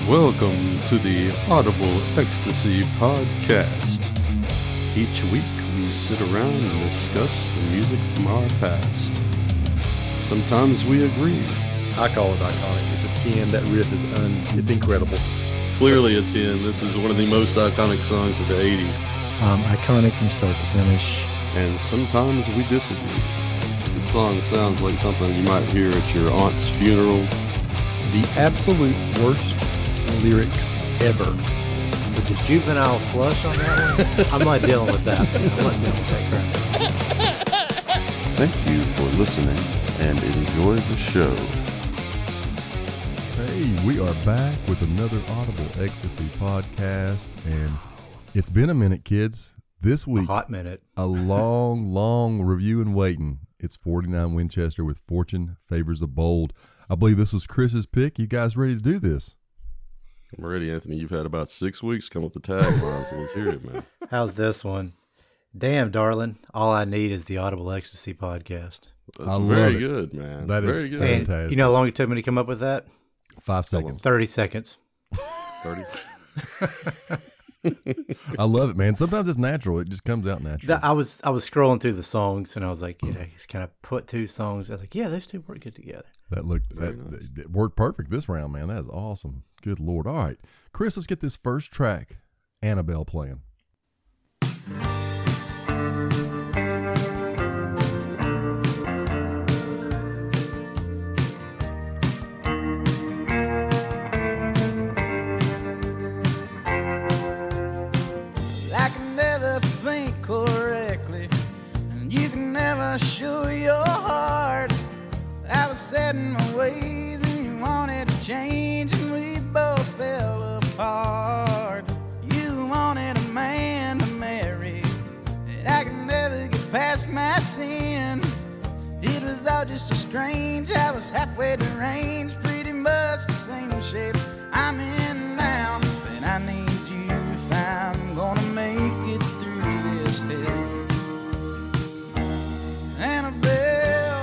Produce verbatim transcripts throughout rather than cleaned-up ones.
Welcome to the Audible Ecstasy Podcast. Each week we sit around and discuss the music from our past. Sometimes we agree. I call it iconic. It's a ten. That riff is un. It's incredible. Clearly a ten. This is one of the most iconic songs of the eighties. Um, iconic from start to finish. And sometimes we disagree. The song sounds like something you might hear at your aunt's funeral. The absolute worst lyric ever. With the juvenile flush on that one, I'm not dealing with that. I'm not dealing with that crap. Thank you for listening and enjoy the show. Hey, we are back with another Audible Ecstasy Podcast, and it's been a minute, kids. This week, a hot minute. a long, long review and waiting. It's forty-nine Winchester with Fortune Favors the Bold. I believe this was Chris's pick. You guys ready to do this? I'm ready, Anthony. You've had about six weeks to come up with the tagline, so let's hear it, man. How's this one? Damn, darling. All I need is the Audible Ecstasy Podcast. That's I very love it. good, man. That is very good. And fantastic. you know how long it took me to come up with that? Five seconds. thirty seconds. thirty. I love it, man. Sometimes it's natural. It just comes out natural. That, I was I was scrolling through the songs, and I was like, yeah, just kind of put two songs. I was like, yeah, those two work good together. That looked Very that, nice. that worked perfect this round, man. That is awesome. Good Lord. All right, Chris, let's get this first track, Annabelle, playing. I can never think correctly, and you can never show your heart. I was set in my ways, and you wanted to change, and we both fell apart. You wanted a man to marry, and I can never get past my sin. It was all just a strange, I was halfway deranged, pretty much the same shape I'm in now, but I need you if I'm gonna make it through this hell. Annabelle,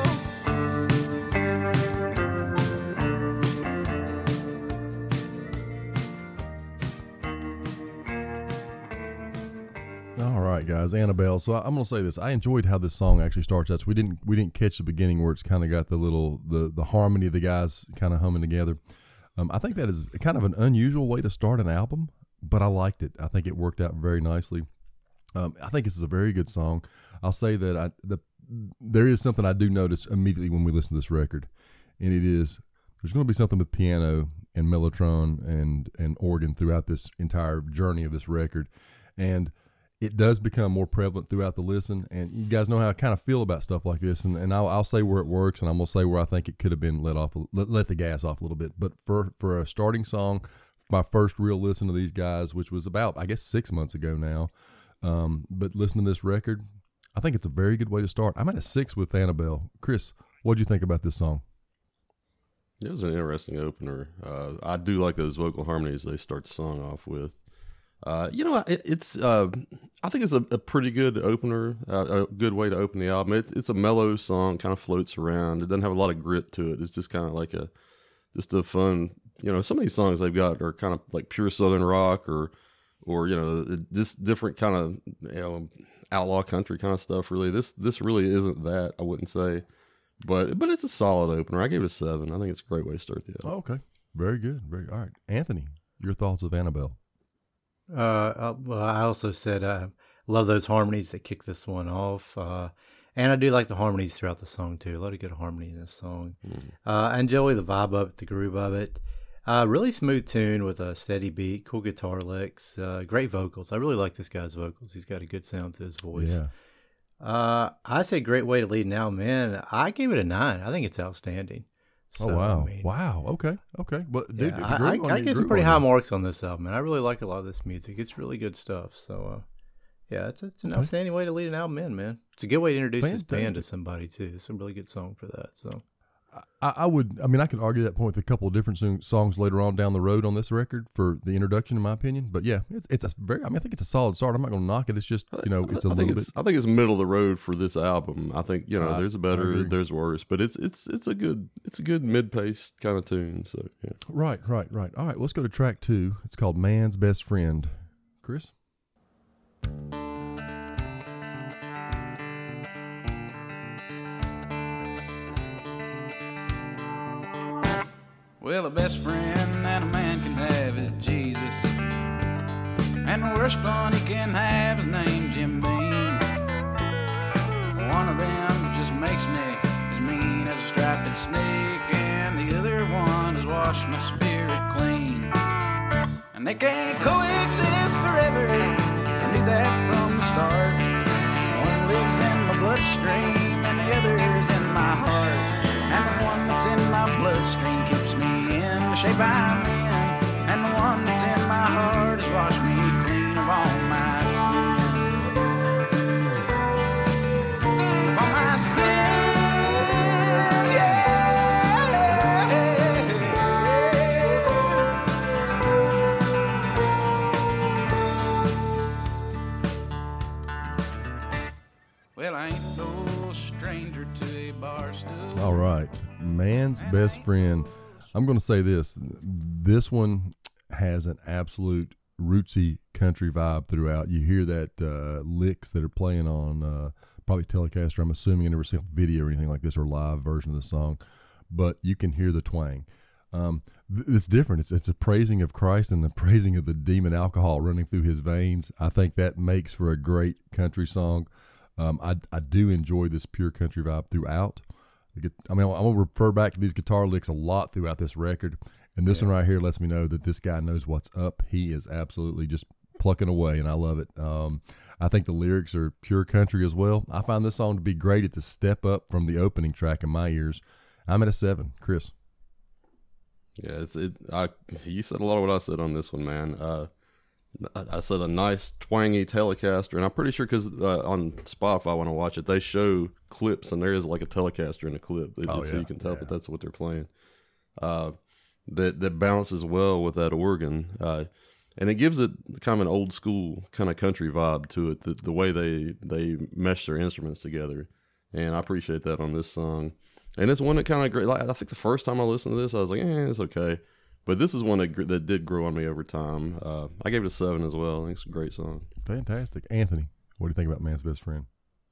All right, guys, Annabelle. So I'm gonna say this. I enjoyed how this song actually starts out. So we didn't we didn't catch the beginning where it's kind of got the little the the harmony of the guys kind of humming together. Um, I think that is kind of an unusual way to start an album, but I liked it. I think it worked out very nicely. Um, I think this is a very good song. I'll say that I the there is something I do notice immediately when we listen to this record, and it is there's going to be something with piano and mellotron and and organ throughout this entire journey of this record, and it does become more prevalent throughout the listen. And you guys know how I kind of feel about stuff like this, and, and I'll, I'll say where it works, and I'm gonna say where I think it could have been let off, let, let the gas off a little bit. But for for a starting song, my first real listen to these guys, which was about I guess six months ago now. Um, but listening to this record, I think it's a very good way to start. I'm at a six with Annabelle. Chris, what'd you think about this song? It was an interesting opener. Uh, I do like those vocal harmonies they start the song off with. Uh, you know, it, it's uh, I think it's a, a pretty good opener, uh, a good way to open the album. It, it's a mellow song, kind of floats around. It doesn't have a lot of grit to it. It's just kind of like a just a fun. You know, some of these songs they've got are kind of like pure Southern rock or or you know just different kind of you know outlaw country kind of stuff. Really, this this really isn't that. I wouldn't say, but but it's a solid opener. I gave it a seven. I think it's a great way to start the album. Oh, okay, very good. Very all right, Anthony. Your thoughts of Annabelle? Uh, uh, well, I also said I love those harmonies that kick this one off. Uh, and I do like the harmonies throughout the song, too. A lot of good harmony in this song. Mm. Uh, I enjoy the vibe of it, the groove of it. Uh, really smooth tune with a steady beat, cool guitar licks, uh, great vocals. I really like this guy's vocals. He's got a good sound to his voice. Yeah. Uh, I say great way to lead an album in. I gave it a nine. I think it's outstanding. So, oh wow! I mean, wow. Okay. Okay. Well, dude, yeah, I, I, I get some pretty high marks on this album, and I really like a lot of this music. It's really good stuff. So, uh, yeah, it's, a, it's an okay. outstanding way to lead an album in, man. It's a good way to introduce Fantastic. This band to somebody too. It's a really good song for that. So, I, I would. I mean, I could argue that point with a couple of different song, songs later on down the road on this record for the introduction, in my opinion. But yeah, it's it's a very. I mean, I think it's a solid start. I'm not going to knock it. It's just you know, it's a I think little it's, bit. I think it's middle of the road for this album. I think you know, I- there's a I better, agree. there's worse, but it's it's it's a good it's a good mid paced kind of tune. So yeah. Right, right, right. All right, let's go to track two. It's called "Man's Best Friend." Chris. Well, the best friend that a man can have is Jesus. And the worst one he can have is named Jim Beam. One of them just makes me as mean as a striped snake, and the other one has washed my spirit clean. And they can't coexist forever, I knew that from the start. One lives in my bloodstream and the other's in my heart. And the one that's in my bloodstream keeps me in the shape I'm in, and the one that's in my heart has washed me clean of all my sin. Of all my sin, yeah. Well, I ain't no stranger to a bar stool. All right, "Man's Best Friend." I'm going to say this. This one has an absolute rootsy country vibe throughout. You hear that uh, licks that are playing on uh, probably Telecaster. I'm assuming I never seen a video or anything like this or live version of the song, but you can hear the twang. Um, th- it's different. It's it's a praising of Christ and the praising of the demon alcohol running through his veins. I think that makes for a great country song. Um, I I do enjoy this pure country vibe throughout. I mean, I'm going to refer back to these guitar licks a lot throughout this record. And this yeah. one right here lets me know that this guy knows what's up. He is absolutely just plucking away, and I love it. Um, I think the lyrics are pure country as well. I find this song to be great. It's a step up from the opening track in my ears. I'm at a seven. Chris. Yeah, it's it. I you said a lot of what I said on this one, man. Uh, I, I said a nice twangy Telecaster, and I'm pretty sure because uh, on Spotify when I watch it, they show clips, and there is like a Telecaster in the clip, it, oh, so yeah. you can tell yeah. that that's what they're playing. Uh, that that balances well with that organ, uh, and it gives it kind of an old school kind of country vibe to it. The, the way they they mesh their instruments together, and I appreciate that on this song. And it's one that kind of great. Like, I think the first time I listened to this, I was like, eh, it's okay. But this is one that, that did grow on me over time. Uh, I gave it a seven as well. I think it's a great song. Fantastic. Anthony, what do you think about Man's Best Friend?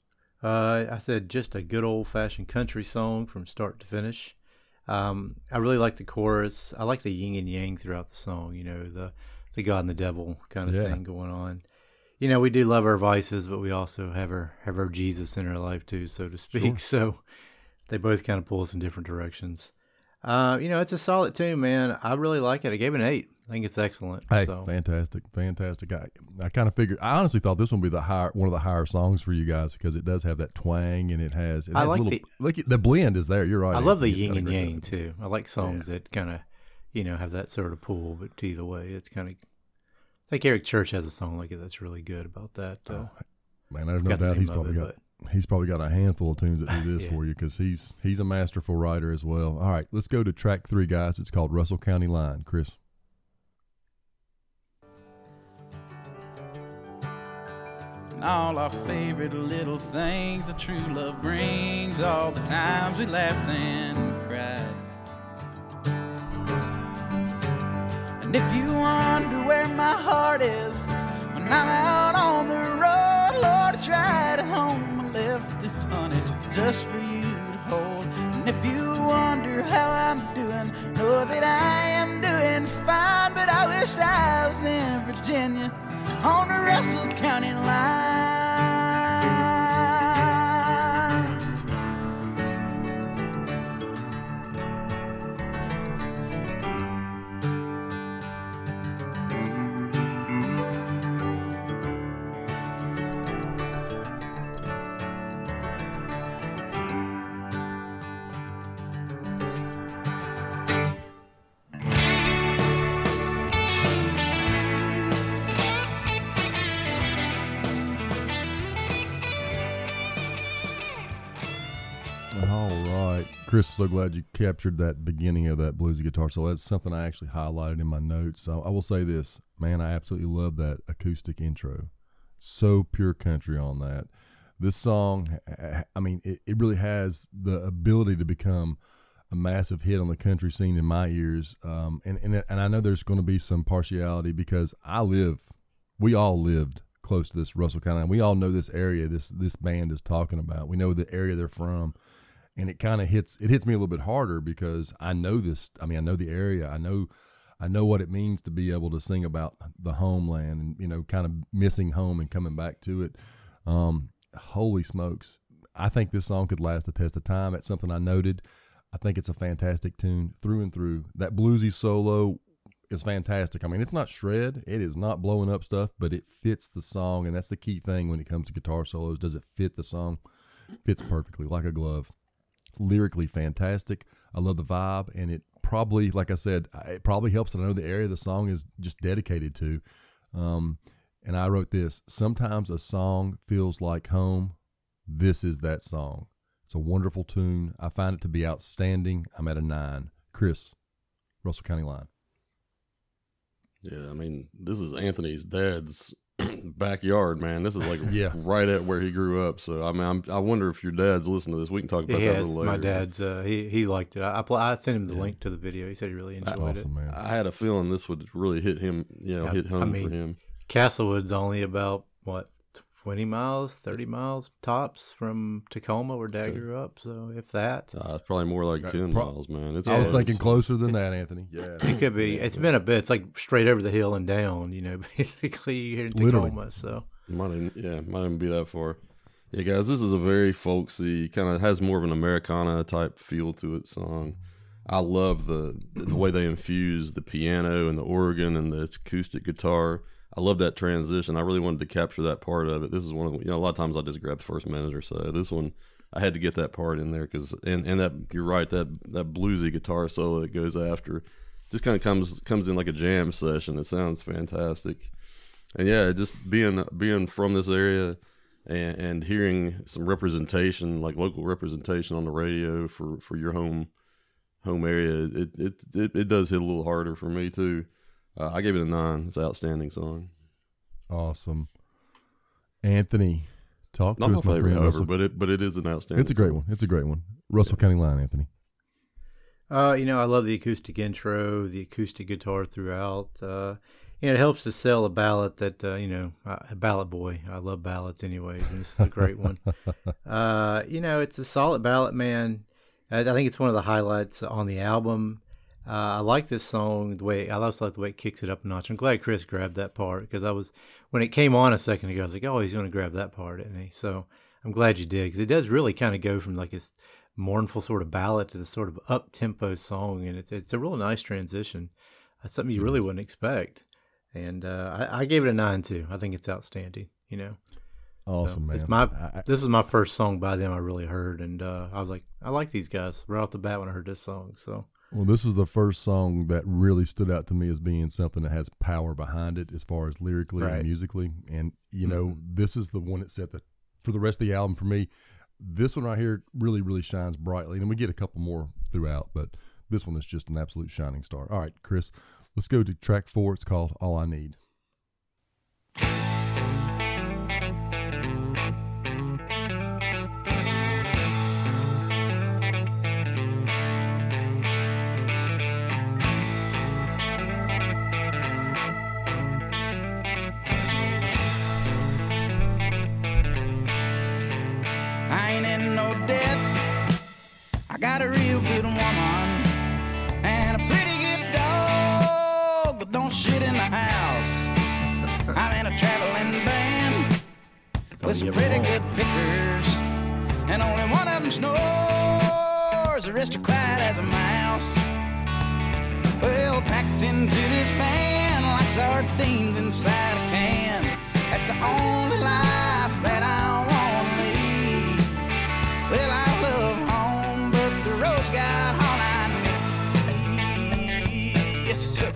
Uh, I said just a good old-fashioned country song from start to finish. Um, I really like the chorus. I like the yin and yang throughout the song, you know, the, the God and the devil kind of Yeah. thing going on. You know, we do love our vices, but we also have our, have our Jesus in our life too, so to speak. Sure. So they both kind of pull us in different directions. Uh, you know, it's a solid tune, man. I really like it. I gave it an eight. I think it's excellent. Hey, so. fantastic, fantastic. I, I kind of figured. I honestly thought this one would be the higher, one of the higher songs for you guys because it does have that twang and it has. It I has like a little, the- like the blend is there. You're right. I love the It's yin got a and great yang blend. too. I like songs that kind of, you know, have that sort of pull, but either way, it's kind of. I think Eric Church has a song like it that's really good about that. Uh, Oh, man, there's no forgot the doubt name he's of probably it, got he's probably got a handful of tunes that do this Yeah. for you because he's he's a masterful writer as well. All right, let's go to track three, guys. It's called Russell County Line. Chris. And all our favorite little things that true love brings, all the times we laughed and cried. And if you wonder where my heart is when I'm out on the road, Lord, I tried at home, I left it, honey, just for you to hold. And if you wonder how I'm doing, know that I am doing fine, but I wish I was in Virginia on the Russell County line. Chris, I'm so glad you captured that beginning of that bluesy guitar solo. That's something I actually highlighted in my notes. So I will say this, man, I absolutely love that acoustic intro. So pure country on that. This song, I mean, it, it really has the ability to become a massive hit on the country scene in my ears. Um, and, and, and I know there's going to be some partiality because I live, we all lived close to this Russell County. And we all know this area this this band is talking about. We know the area they're from. And it kind of hits it hits me a little bit harder because I know this. I mean, I know the area. I know I know what it means to be able to sing about the homeland and, you know, kind of missing home and coming back to it. Um, holy smokes. I think this song could last the test of time. That's something I noted. I think it's a fantastic tune through and through. That bluesy solo is fantastic. I mean, it's not shred. It is not blowing up stuff, but it fits the song, and that's the key thing when it comes to guitar solos. Does it fit the song? Fits perfectly, like a glove. Lyrically fantastic. I love the vibe, and it probably, like I said, it probably helps that I know the area the song is just dedicated to. Um, and I wrote this: sometimes a song feels like home. This is that song. It's a wonderful tune. I find it to be outstanding. I'm at a nine. Chris, Russell County Line. Yeah, I mean, this is Anthony's dad's backyard, man. This is like yeah. right at where he grew up. So I mean, I'm, I wonder if your dad's listening to this. We can talk about yeah, that a little later. My dad's. Uh, he he liked it. I I, I sent him the yeah. link to the video. He said he really enjoyed awesome, it. Man. I had a feeling this would really hit him. You know, yeah, hit home I mean, for him. Castlewood's only about what twenty miles, thirty miles tops from Tacoma, where Dad okay. grew up. So if that, uh, it's probably more like ten Pro- miles, man. It's I was thinking so. closer than that, Anthony. Yeah, it could be. It's been a bit. It's like straight over the hill and down. You know, basically here in Tacoma. Literally. So. Might even, yeah, might even be that far. Yeah, guys, this is a very folksy, kind of has more of an Americana type feel to it song. I love the the way they infuse the piano and the organ and the acoustic guitar. I love that transition. I really wanted to capture that part of it. This is one of the, you know, a lot of times I just grab the first minute or so. This one, I had to get that part in there because, and, and that, you're right, that, that bluesy guitar solo that goes after just kind of comes comes in like a jam session. It sounds fantastic. And yeah, just being being from this area and, and hearing some representation, like local representation on the radio for, for your home home area, it, it it it does hit a little harder for me too. Uh, I gave it a nine. It's an outstanding song. Awesome, Anthony. Talk Not to my us, my favorite, friend. however, but it but it is an outstanding. It's a great song. one. It's a great one. Russell yeah. County Line, Anthony. Uh, you know, I love the acoustic intro, the acoustic guitar throughout. Uh, You know, it helps to sell a ballad that, uh, you know, a ballad boy. I love ballads anyways, and this is a great one. Uh, you know, it's a solid ballad, man. I think it's one of the highlights on the album. Uh, I like this song, the way, I also like the way it kicks it up a notch. I'm glad Chris grabbed that part, because I was, when it came on a second ago, I was like, oh, he's going to grab that part, isn't he? So I'm glad you did, because it does really kind of go from like this mournful sort of ballad to this sort of up-tempo song, and it's, it's a real nice transition. It's something you really wouldn't expect. And uh, I, I gave it a nine too. I think it's outstanding. You know, awesome, so man. It's my I, this is my first song by them I really heard, and uh, I was like, I like these guys right off the bat when I heard this song. So, well, this was the first song that really stood out to me as being something that has power behind it, as far as lyrically right. and musically. And you know, mm-hmm. this is the one that set the for the rest of the album for me. This one right here really, really shines brightly, and we get a couple more throughout, but this one is just an absolute shining star. All right, Chris. Let's go to track four. It's called All I Need. I ain't in no debt. I got a real good woman and a pretty good dog that don't shit in the house. I'm in a traveling band with some pretty good pickers, and only one of them snores, aristocrat as a mouse. Well, packed into this van like sardines inside a can. That's the only life that I want to lead. Well, I love home, but the road's got all I need. Yes, sir.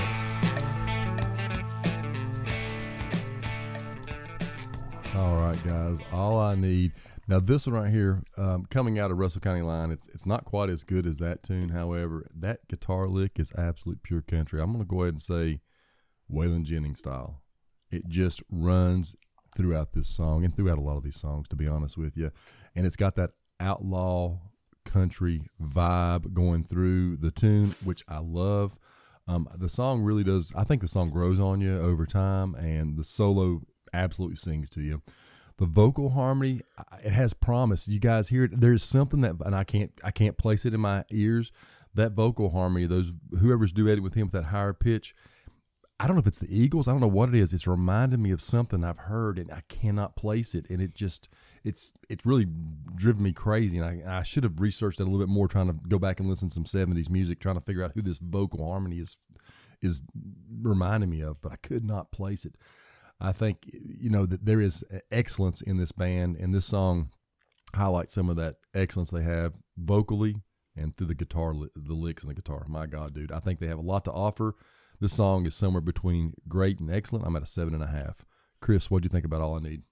All right, guys. All I Need. Now, this one right here, um, coming out of Russell County Line, it's it's not quite as good as that tune. However, that guitar lick is absolute pure country. I'm going to go ahead and say Waylon Jennings style. It just runs throughout this song and throughout a lot of these songs, to be honest with you. And it's got that outlaw country vibe going through the tune, which I love. Um, the song really does, I think the song grows on you over time, and the solo absolutely sings to you. The vocal harmony, it has promise. You guys hear it. There's something that, and I can't, I can't place it in my ears. That vocal harmony, those whoever's duetted with him with that higher pitch, I don't know if it's the Eagles. I don't know what it is. It's reminding me of something I've heard, and I cannot place it. And it just, it's, it's really driven me crazy. And I, I should have researched that a little bit more, trying to go back and listen to some seventies music, trying to figure out who this vocal harmony is, is reminding me of. But I could not place it. I think, you know, that there is excellence in this band, and this song highlights some of that excellence they have vocally and through the guitar, the licks and the guitar. My God, dude, I think they have a lot to offer. This song is somewhere between great and excellent. I'm at a seven and a half. Chris, what'd you think about All I Need?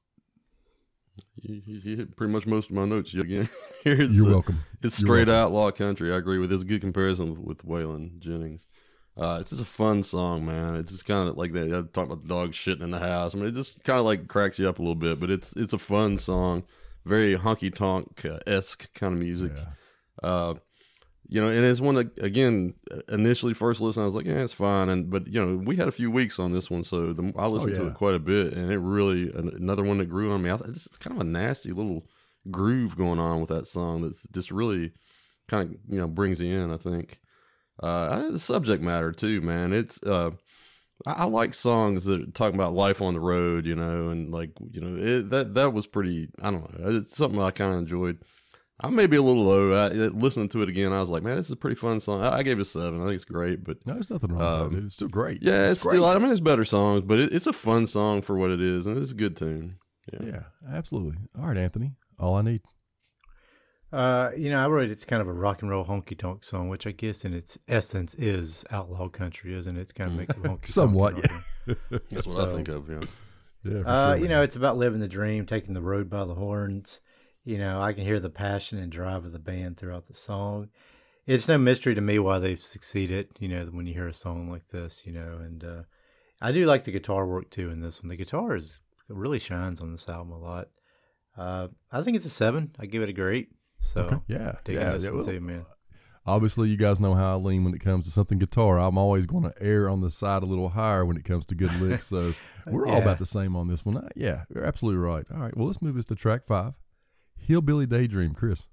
You, you hit pretty much most of my notes again. it's, You're uh, welcome. It's You're straight welcome. outlaw country. I agree with it. It's a good comparison with Waylon Jennings. Uh, it's just a fun song, man. It's just kind of like that. I'm talking about dogs shitting in the house. I mean, it just kind of like cracks you up a little bit, but it's it's a fun song. Very honky tonk esque kind of music. Yeah. Uh, you know, and it's one that, again, initially first listen, I was like, yeah, it's fine. And but you know, we had a few weeks on this one, so the, I listened Oh, yeah. to it quite a bit, and it really another one that grew on me. I thought it's kind of a nasty little groove going on with that song that's just really kind of, you know, brings you in, I think. Uh, the subject matter too, man. It's uh, I, I like songs that talk about life on the road, you know, and like, you know, it, that that was pretty. I don't know. It's something I kind of enjoyed. I may be a little low. I, listening to it again, I was like, man, this is a pretty fun song. I, I gave it a seven. I think it's great, but No, there's nothing wrong Um, with it, dude. It's still great. yeah, it's, great. still. I mean, there's better songs, but it, it's a fun song for what it is, and it's a good tune. Yeah. Yeah, absolutely. All right, Anthony. All I Need. Uh, you know, I wrote it's kind of a rock and roll honky tonk song, which I guess in its essence is outlaw country, isn't it? It kind of makes it honky Somewhat, yeah. That's what I think of. Yeah. Yeah, for Uh, sure, you man. know, it's about living the dream, taking the road by the horns. You know, I can hear the passion and drive of the band throughout the song. It's no mystery to me why they've succeeded, you know, when you hear a song like this, you know, and uh, I do like the guitar work too in this one. The guitar is really shines on this album a lot. Uh, I think it's a seven. I give it a great. So, Okay. Yeah, digging yeah, this yeah, one well, too, man. Obviously, you guys know how I lean when it comes to something guitar. I'm always going to err on the side a little higher when it comes to good licks. So we're all Yeah. about the same on this one. Uh, Yeah, you're absolutely right. All right, well, let's move this to track five, Hillbilly Daydream. Chris.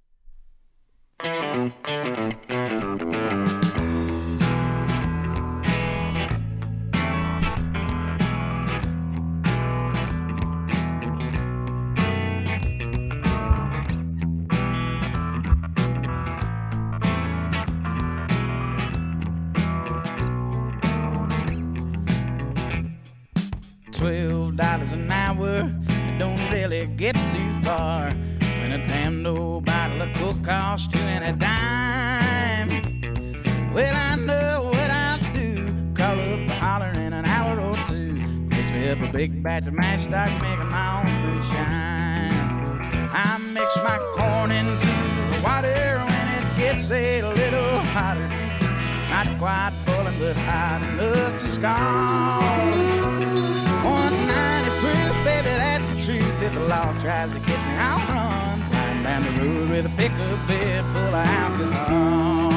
Twelve dollars an hour, it don't really get too far. When a damn old bottle of Coke costs two and a dime. Well, I know what I'll do. Call up holler in an hour or two. Mix me up a big batch of mash, start making my own moonshine. I mix my corn into the water when it gets a little hotter. Not quite boiling, but hot enough to scald. one ninety proof, baby, that's the truth. If the law tries to catch me, I'll run. Flying down the road with a pickup bed full of alcohol.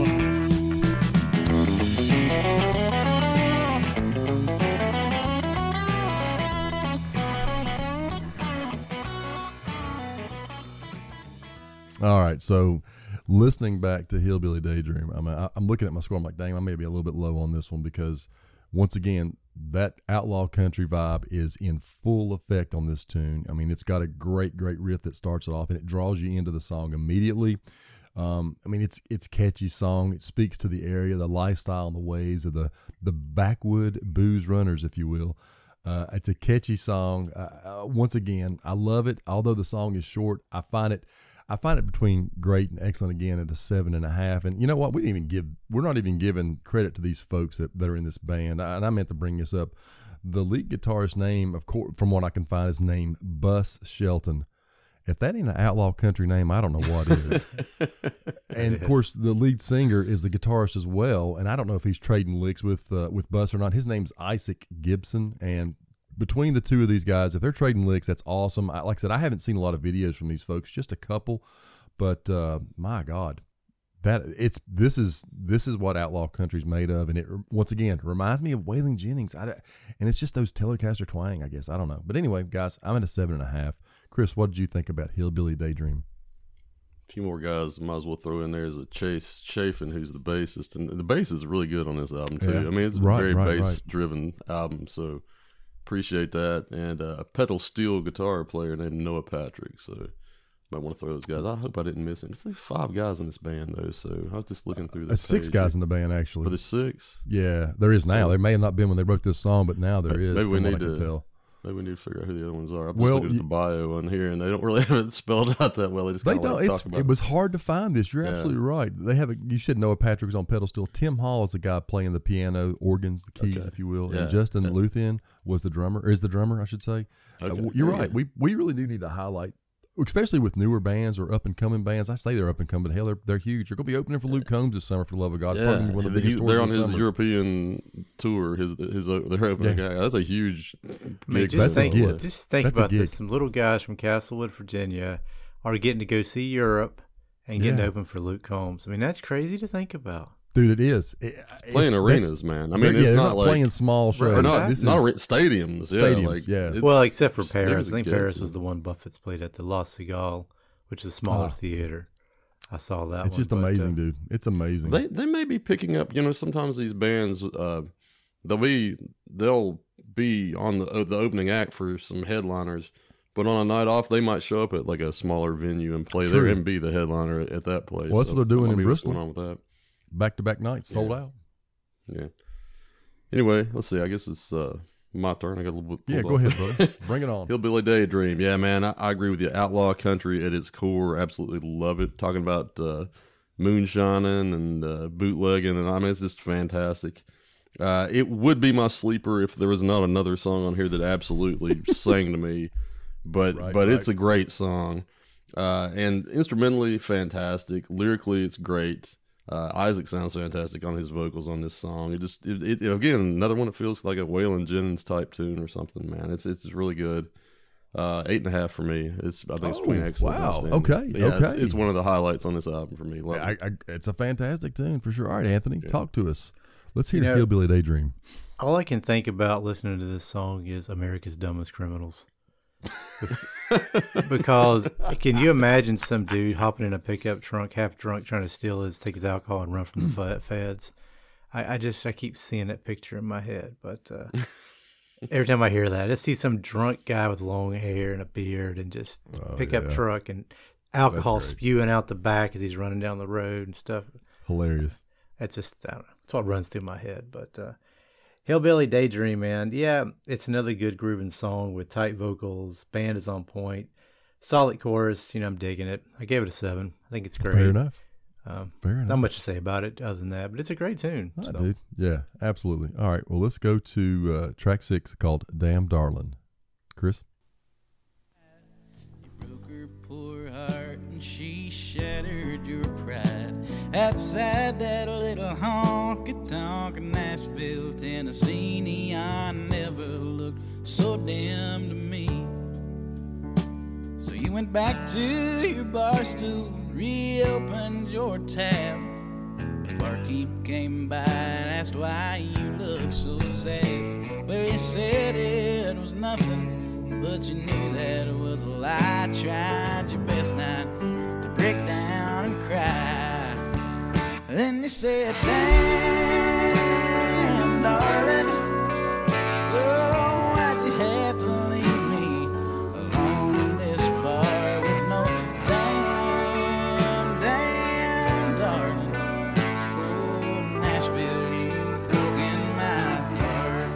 All right, so listening back to Hillbilly Daydream, I'm, I'm looking at my score. I'm like, dang, I may be a little bit low on this one because, once again, that outlaw country vibe is in full effect on this tune. I mean, it's got a great, great riff that starts it off, and it draws you into the song immediately. Um, I mean, it's it's catchy song. It speaks to the area, the lifestyle, and the ways of the the backwood booze runners, if you will. Uh, it's a catchy song. Uh, uh, once again, I love it. Although the song is short, I find it. I find it between great and excellent again at a seven and a half. And you know what? We didn't even give, we're not even giving credit to these folks that, that are in this band. I, and I meant to bring this up. The lead guitarist name, of course, from what I can find, is named Bus Shelton. If that ain't an outlaw country name, I don't know what is. And of course, the lead singer is the guitarist as well. And I don't know if he's trading licks with uh, with Bus or not. His name's Isaac Gibson. And between the two of these guys, if they're trading licks, that's awesome. I, like I said, I haven't seen a lot of videos from these folks, just a couple. But uh, my God, that it's this is this is what outlaw country's made of. And it once again reminds me of Waylon Jennings. I, and it's just those Telecaster twang, I guess. I don't know. But anyway, guys, I'm at a seven and a half. Chris, what did you think about Hillbilly Daydream? A few more guys might as well throw in there is a Chase Chafin, who's the bassist, and the bass is really good on this album too. Yeah. I mean, it's a Right, very right, bass-driven album, so appreciate that. And uh, a pedal steel guitar player named Noah Patrick, so might want to throw those guys. I hope I didn't miss him. There's like five guys in this band though, so I was just looking through. There's six guys in the band Are actually. there six? Yeah, there is now. So- there may have not been when they wrote this song, but now there is. Maybe we from what need I can to- tell. Maybe we need to figure out who the other ones are. I'm just Well, looking at you- the bio on here, and they don't really have it spelled out that well. They just They kind of don't. like It's talk about it was hard to find this. You're Yeah. absolutely right. They have a. You should know Patrick's on pedal steel. Tim Hall is the guy playing the piano, organs, the keys, Okay. if you will. Yeah. And Justin Yeah. Luthen was the drummer. Or is the drummer, I should say. Uh, Okay. you're Yeah. right. We we really do need to highlight, especially with newer bands or up and coming bands. I say they're up and coming, but hell, they're, they're huge. They're going to be opening for Luke Combs this summer, for the love of God. It's Yeah, probably one of the he- biggest tours they're of on the his summer. European tour. His his uh, they're opening. Yeah. Yeah. That's a huge I mean, gig. just That's a think, gig. just think That's a about gig. this. Some little guys from Castlewood, Virginia, are getting to go see Europe and getting Yeah. to open for Luke Combs. I mean, that's crazy to think about. Dude, it is. It, playing it's- arenas, that's- man. I they're- mean, it's yeah, they're not, not like playing small shows. or not, This not is- re- stadiums. Yeah, stadiums, like, yeah. it's- Well, except for it's- Paris. it I think gets Paris it. was the one Buffett's played at, the La Cigale, which is a smaller Oh. theater. I saw that It's one, just but, uh, amazing, dude. It's amazing. They they may be picking up. You know, sometimes these bands, uh, they'll be they'll be on the uh, the opening act for some headliners, but on a night off, they might show up at like a smaller venue and play there True. and be the headliner at, at that place. Well, that's what they're doing that might in be what's Bristol. Going on with that. Back to back nights, sold Yeah. out. Yeah. Anyway, let's see. I guess it's uh, my turn. I got a little bit. Yeah, pulled go off. ahead, brother. Bring it on. Hillbilly Daydream. Yeah, man, I, I agree with you. Outlaw country at its core. Absolutely love it. Talking about uh, moonshining and uh, bootlegging, and I mean, it's just fantastic. Uh, it would be my sleeper if there was not another song on here that absolutely sang to me. But Right, but right. it's a great song, uh, and instrumentally fantastic. Lyrically, it's great. Uh, Isaac sounds fantastic on his vocals on this song. It just it, it again another one that feels like a Waylon Jennings type tune or something. Man, it's it's really good. Uh, eight and a half for me. It's I think it's between Oh, excellent. and wow. outstanding. Okay, Yeah, It's, okay. it's one of the highlights on this album for me. Love I, it. I, it's a fantastic tune for sure. All right, Anthony, talk to us. Let's hear You know- Hillbilly Daydream. all I can think about listening to this song is America's Dumbest Criminals. Because can you imagine some dude hopping in a pickup trunk, half drunk, trying to steal his, take his alcohol and run from the fe- feds? I, I just, I keep seeing that picture in my head. But uh, every time I hear that, I see some drunk guy with long hair and a beard and just pickup yeah. truck and alcohol great. spewing out the back as he's running down the road and stuff. Hilarious. It's just, I don't know. It's what runs through my head. But uh, Hillbilly Daydream, man. Yeah, it's another good grooving song with tight vocals. Band is on point. Solid chorus. You know, I'm digging it. I gave it a seven. I think it's great. Fair enough. Um, Fair enough. not much to say about it other than that, but it's a great tune. All right, so. dude. Yeah, absolutely. All right, well, let's go to uh, track six called Damn Darlin'. Chris? broke her poor heart and she shattered your pride. Outside that little honky-tonk in Nashville, Tennessee, neon never looked so dim to me. So you went back to your bar stool, reopened your tab. The barkeep came by and asked why you looked so sad. Well, you said it was nothing, but you knew that it was a lie. Tried your best not to break down and cry. Then you said, damn, darling, oh, why'd you have to leave me alone in this bar with no damn, damn, darling? Oh, Nashville, you've broken my heart.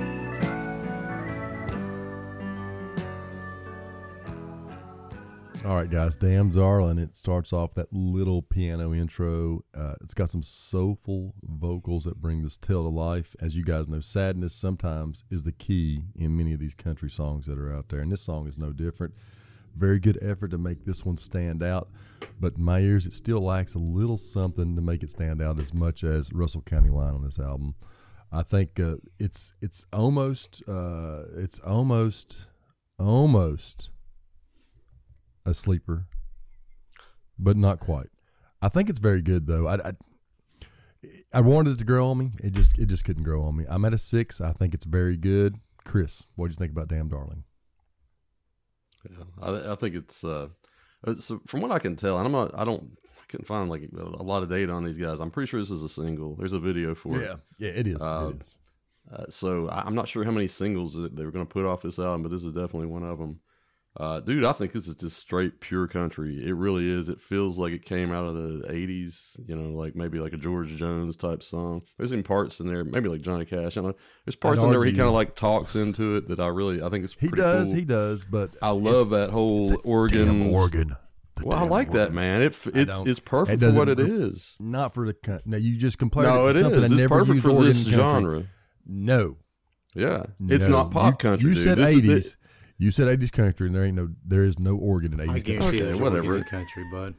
All right, guys. Damn Darling. It starts off that little piano intro. Uh, it's got some soulful vocals that bring this tale to life. As you guys know, sadness sometimes is the key in many of these country songs that are out there, and this song is no different. Very good effort to make this one stand out, but in my ears, it still lacks a little something to make it stand out as much as Russell County Line on this album. I think uh, it's it's almost uh, it's almost almost. a sleeper, but not quite. I think it's very good though. I, I I wanted it to grow on me. It just it just couldn't grow on me. I'm at a six. I think it's very good. Chris, what did you think about Damn Darling? Yeah, I, I think it's, uh, it's from what I can tell, and I'm not, I don't, I couldn't find like a lot of data on these guys. I'm pretty sure this is a single. There's a video for it. Yeah, yeah, it is. Uh, it is. Uh, so I, I'm not sure how many singles that they were going to put off this album, but this is definitely one of them. Uh, dude, I think this is just straight pure country. It really is. It feels like it came out of the eighties, you know, like maybe like a George Jones type song. There's even parts in there, maybe like Johnny Cash. I don't know. There's parts I'd in there where he argue- kind of like talks into it that I really, I think it's He pretty does, cool. he does, but I love that whole organ. organ. Well, I like that, man. It, it's don't- it's perfect it for what it doesn't gr- is. Not for the con- no. You just compared No, it it to something is. that It's never perfect used for organ this in country. genre. No, Yeah, it's no. not pop You- country. You dude. said This is- eighties. You said eighties country, and there ain't no, there is no organ in I eighties country. guarantee Okay, there's whatever. organ in country, bud.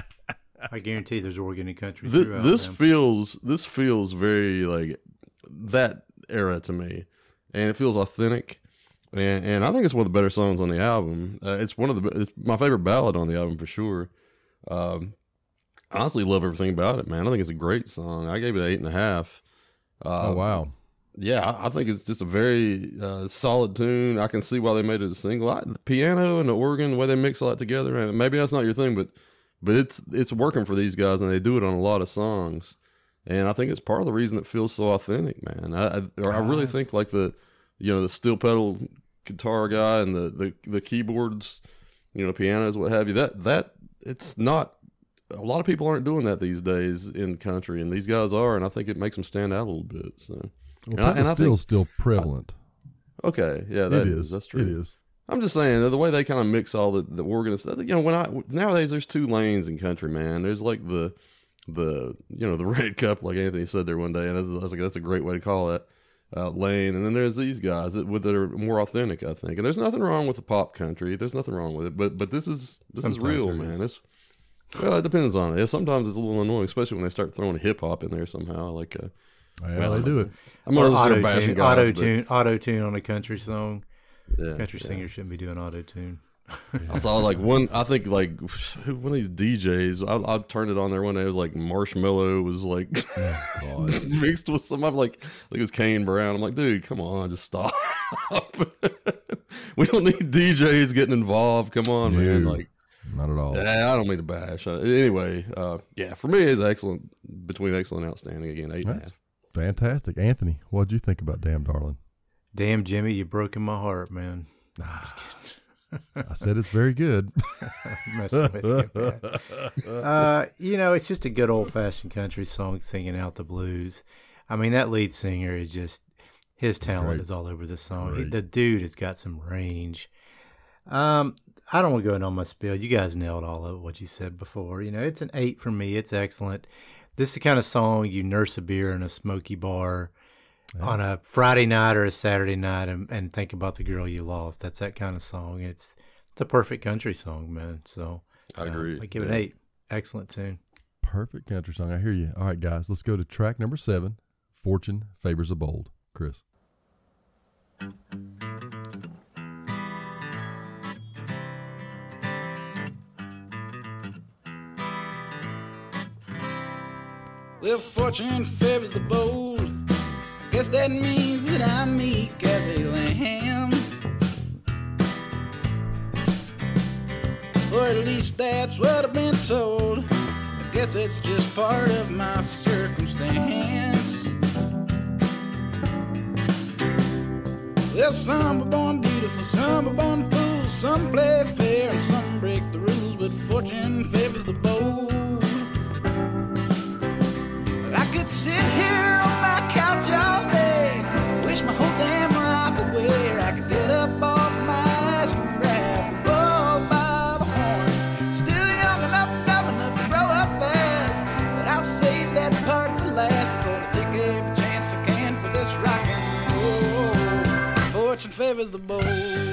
I guarantee there's organ in country. This, throughout, this man. feels this feels very like that era to me, and it feels authentic. And and I think it's one of the better songs on the album. Uh, it's one of the it's my favorite ballad on the album for sure. Um, I honestly love everything about it, man. I think it's a great song. I gave it an eight and a half. Uh, Oh wow. Yeah, I, I think it's just a very uh, solid tune. I can see why they made it a single. I, the piano and the organ, the way they mix all that together, and maybe that's not your thing, but but it's it's working for these guys, and they do it on a lot of songs. And I think it's part of the reason it feels so authentic, man. I I, I really think like the you know the steel pedal guitar guy and the, the the keyboards, you know, pianos, what have you. That that it's not. A lot of people aren't doing that these days in country, and these guys are, and I think it makes them stand out a little bit. So. Well, And I- pop and is I still think- still prevalent. Okay, yeah, that It is. is. That's true. It is. I'm just saying the way they kind of mix all the the organ and stuff. You know, when I nowadays there's two lanes in country, man. There's like the the you know the red cup, like Anthony said there one day, and I was, I was like, that's a great way to call that uh, lane. And then there's these guys that with that are more authentic, I think. And there's nothing wrong with the pop country. There's nothing wrong with it. But but this is this Sometimes is real, there man. is. It's well, it depends on it. Sometimes it's a little annoying, especially when they start throwing hip hop in there somehow. Like, uh, Yeah, they do it. I'm Or gonna auto start bashing tune, guys. auto but- tune, auto tune on a country song. yeah, Country yeah. singers shouldn't be doing auto tune. I saw like one. I think like who- one of these D Js. I, I turned it on there one day. It was like Marshmello was like mixed with some. I'm like, I think it was Kane Brown. I'm like, dude, come on, just stop. We don't need D Js getting involved. Come on, man. No. Like, Not at all. eh, I don't mean to bash. Uh, Anyway, uh, yeah, for me, it's excellent. Between excellent and outstanding, again, eight and a half. That's fantastic. Anthony, what did you think about Damn Darling? Damn, Jimmy, you broken my heart, man. I said it's very good. Messing with you, man. Uh, you know, it's just a good old fashioned country song singing out the blues. I mean, that lead singer is just his talent Great. is all over this song. Great. The dude has got some range. Um, I don't want to go into all my spiel. You guys nailed all of what you said before. You know, it's an eight for me. It's excellent. This is the kind of song you nurse a beer in a smoky bar on a Friday night or a Saturday night and, and think about the girl you lost. That's that kind of song. It's it's a perfect country song, man. So I agree. I give it Yeah. an eight. Excellent tune. Perfect country song. I hear you. All right, guys, let's go to track number seven. Fortune Favors the Bold. Chris. Well, fortune favors the bold. I guess that means that I'm meek as a lamb. Or at least that's what I've been told. I guess it's just part of my circumstance. Well, some are born beautiful, some are born fools, some play fair and some break the rules, but fortune favors the bold. I could sit here on my couch all day, wish my whole damn life away. I could get up off my ass and grab the bull by the horns favors the bold.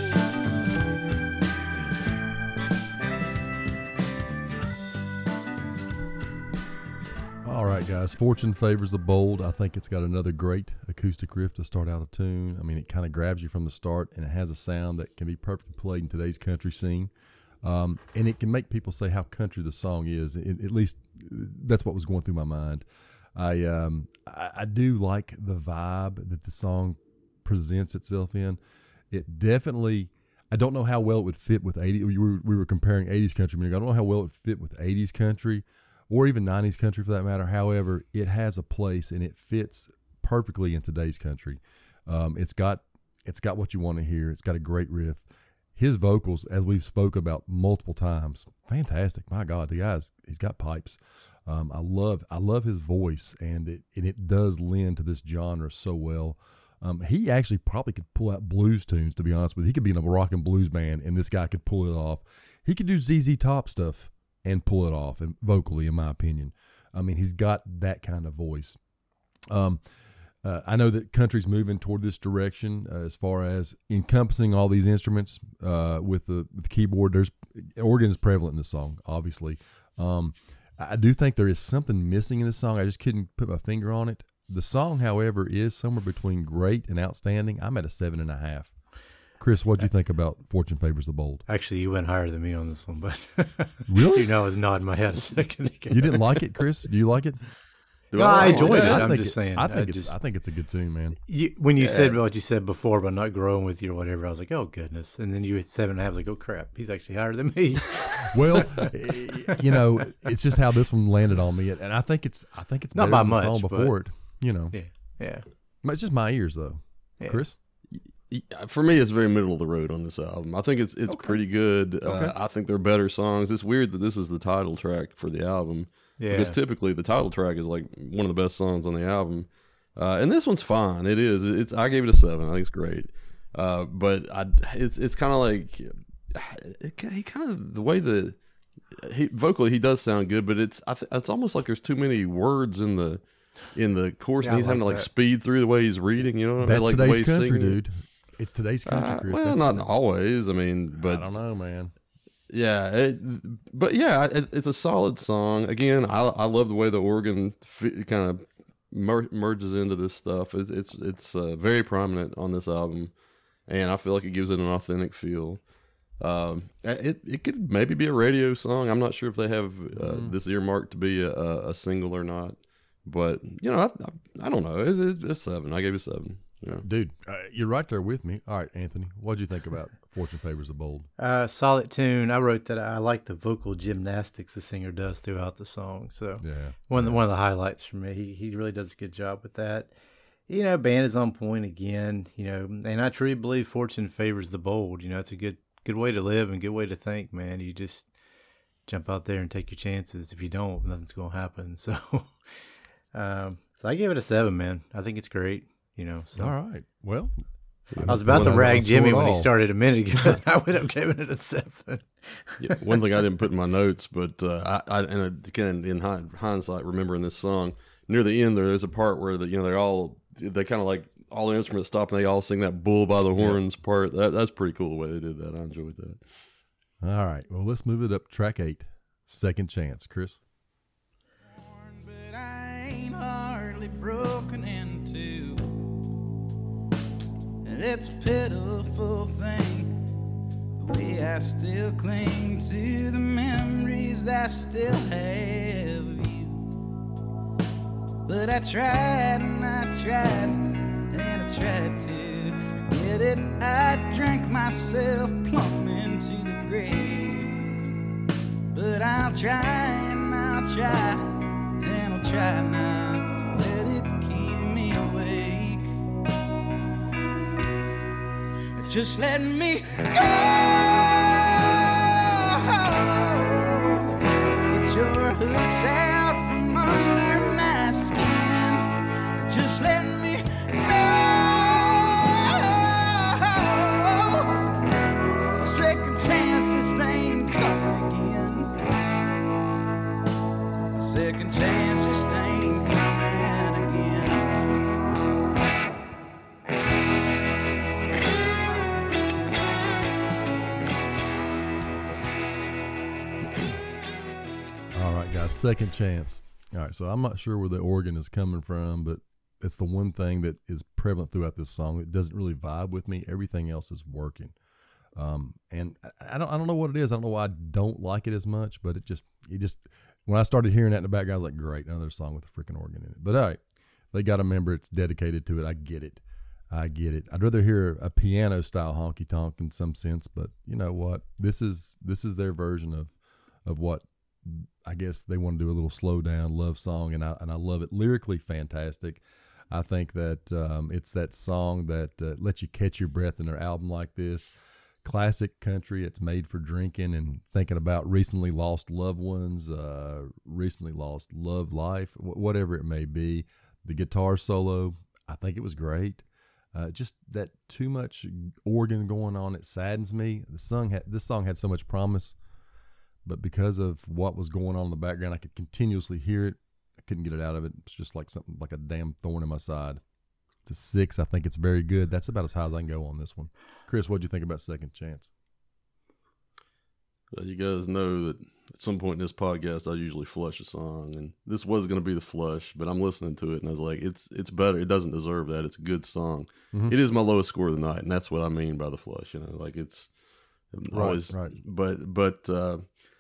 All right, guys. Fortune favors the bold. I think it's got another great acoustic riff to start out a tune. I mean, it kind of grabs you from the start, and it has a sound that can be perfectly played in today's country scene. Um, and it can make people say how country the song is. It, at least that's what was going through my mind. I, um, I I do like the vibe that the song presents itself in. It definitely. I don't know how well it would fit with eighties. We were, we were comparing eighties country music. I don't know how well it would fit with eighties country, or even nineties country for that matter. However, it has a place and it fits perfectly in today's country. Um, it's got it's got what you want to hear. It's got a great riff. His vocals, as we've spoke about multiple times, fantastic. My God, the guy's he's got pipes. Um, I love I love his voice, and it and it does lend to this genre so well. Um, he actually probably could pull out blues tunes, to be honest with you. He could be in a rock and blues band, and this guy could pull it off. He could do Z Z Top stuff and pull it off, and vocally, in my opinion. I mean, he's got that kind of voice. Um, uh, I know that country's moving toward this direction uh, as far as encompassing all these instruments uh, with, the, with the keyboard. There's organ is prevalent in this song, obviously. Um, I do think there is something missing in this song. I just couldn't put my finger on it. The song, however, is somewhere between great and outstanding. I'm at a seven and a half. Chris, what'd you think about Fortune Favors the Bold? Actually, you went higher than me on this one, but really, you know, I was nodding my head a second ago. You didn't like it, Chris? Do you like it? No, I enjoyed yeah, it. I I'm think just it, saying. I think I it's. just, I think it's a good tune, man. You, when you Yeah. said what you said before about not growing with you or whatever, I was like, oh goodness. And then you hit seven and a half. I was like, oh crap, he's actually higher than me. Well, you know, it's just how this one landed on me, and I think it's. I think it's Not better by than the much, song before it. You know, yeah, yeah. it's just my ears though. Yeah. Chris, For me, it's very middle of the road on this album. I think it's it's Okay. pretty good. Okay. Uh, I think they're better songs. It's weird that this is the title track for the album Yeah. because typically the title track is like one of the best songs on the album, uh, and this one's fine. It is. It's. I gave it a seven. I think it's great, uh, but I it's it's kind of like it, he kind of the way the he vocally he does sound good, but it's I th- it's almost like there's too many words in the. In the chorus, See, and I he's having to like like that. speed through the way he's reading. You know, what I mean? that's like the way today's he's country, singing. dude. It's today's country, Uh, Chris. well, That's not what- always. I mean, but I don't know, man. yeah, it, but yeah, it, it's a solid song. Again, I I love the way the organ f- kind of mer- merges into this stuff. It, it's it's uh, very prominent on this album, and I feel like it gives it an authentic feel. Um, it it could maybe be a radio song. I'm not sure if they have uh, Mm. this earmarked to be a, a, a single or not. But you know, I, I, I don't know. It's, it's, it's seven. I gave it seven. Yeah. Dude, uh, you're right there with me. All right, Anthony, what'd you think about Fortune Favors the Bold? Uh, solid tune. I wrote that I like the vocal gymnastics the singer does throughout the song. So Yeah. one of the, one of the highlights for me. He he really does a good job with that. You know, band is on point again. You know, and I truly believe Fortune favors the bold. You know, it's a good good way to live and good way to think. Man, you just jump out there and take your chances. If you don't, nothing's gonna happen. So, um, so I gave it a seven. Man, I think it's great. You know, so. All right. Well, I was about to Well, rag that's Jimmy what when he all. started a minute ago. I would have given it a seven. Yeah, one thing I didn't put in my notes, but uh, I, I and again in hi- hindsight, remembering this song near the end, there, there's a part where the you know they all they kind of like all the instruments stop and they all sing that "Bull by the Horns" part. That that's pretty cool the way they did that. I enjoyed that. all right. Well, let's move it up. Track eight, Second Chance. Chris. But I ain't hardly broken in two. And it's a pitiful thing, the way I still cling to the memories I still have of you. But I tried and I tried and I tried to forget it. I drank myself plumb into the grave. But I'll try and I'll try and I'll try not to let it keep me awake. Just let me go. Get your hooks out from under my skin. Just let me know. A second chance, this ain't coming again. A second chance, this ain't coming again. All right, guys, second chance. All right, so I'm not sure where the organ is coming from, but it's the one thing that is prevalent throughout this song. It doesn't really vibe with me. Everything else is working. Um, and I, I don't I don't know what it is. I don't know why I don't like it as much, but it just, it just, when I started hearing that in the background, I was like, great, another song with a freaking organ in it. But all right, they got a member. It's dedicated to it. I get it. I get it. I'd rather hear a piano style honky tonk in some sense, but you know what? This is, this is their version of, of what I guess they want to do, a little slow down love song. And I, and I love it. Lyrically fantastic. I think that, um, it's that song that uh, lets you catch your breath in their album like this. Classic country. It's made for drinking and thinking about recently lost loved ones, uh, recently lost love life, wh- whatever it may be. The guitar solo, I think it was great. Uh, just that too much organ going on, it saddens me. The song had, this song had so much promise, but because of what was going on in the background, I could continuously hear it. I couldn't get it out of it. It's just like something like a damn thorn in my side. It's a six. I think it's very good. That's about as high as I can go on this one. Chris, what'd you think about Second Chance? Well, you guys know that at some point in this podcast, I usually flush a song, and this was going to be the flush, but I'm listening to it, and I was like, it's it's better. It doesn't deserve that. It's a good song. Mm-hmm. It is my lowest score of the night, and that's what I mean by the flush. You know, like it's right, always, right. But but uh,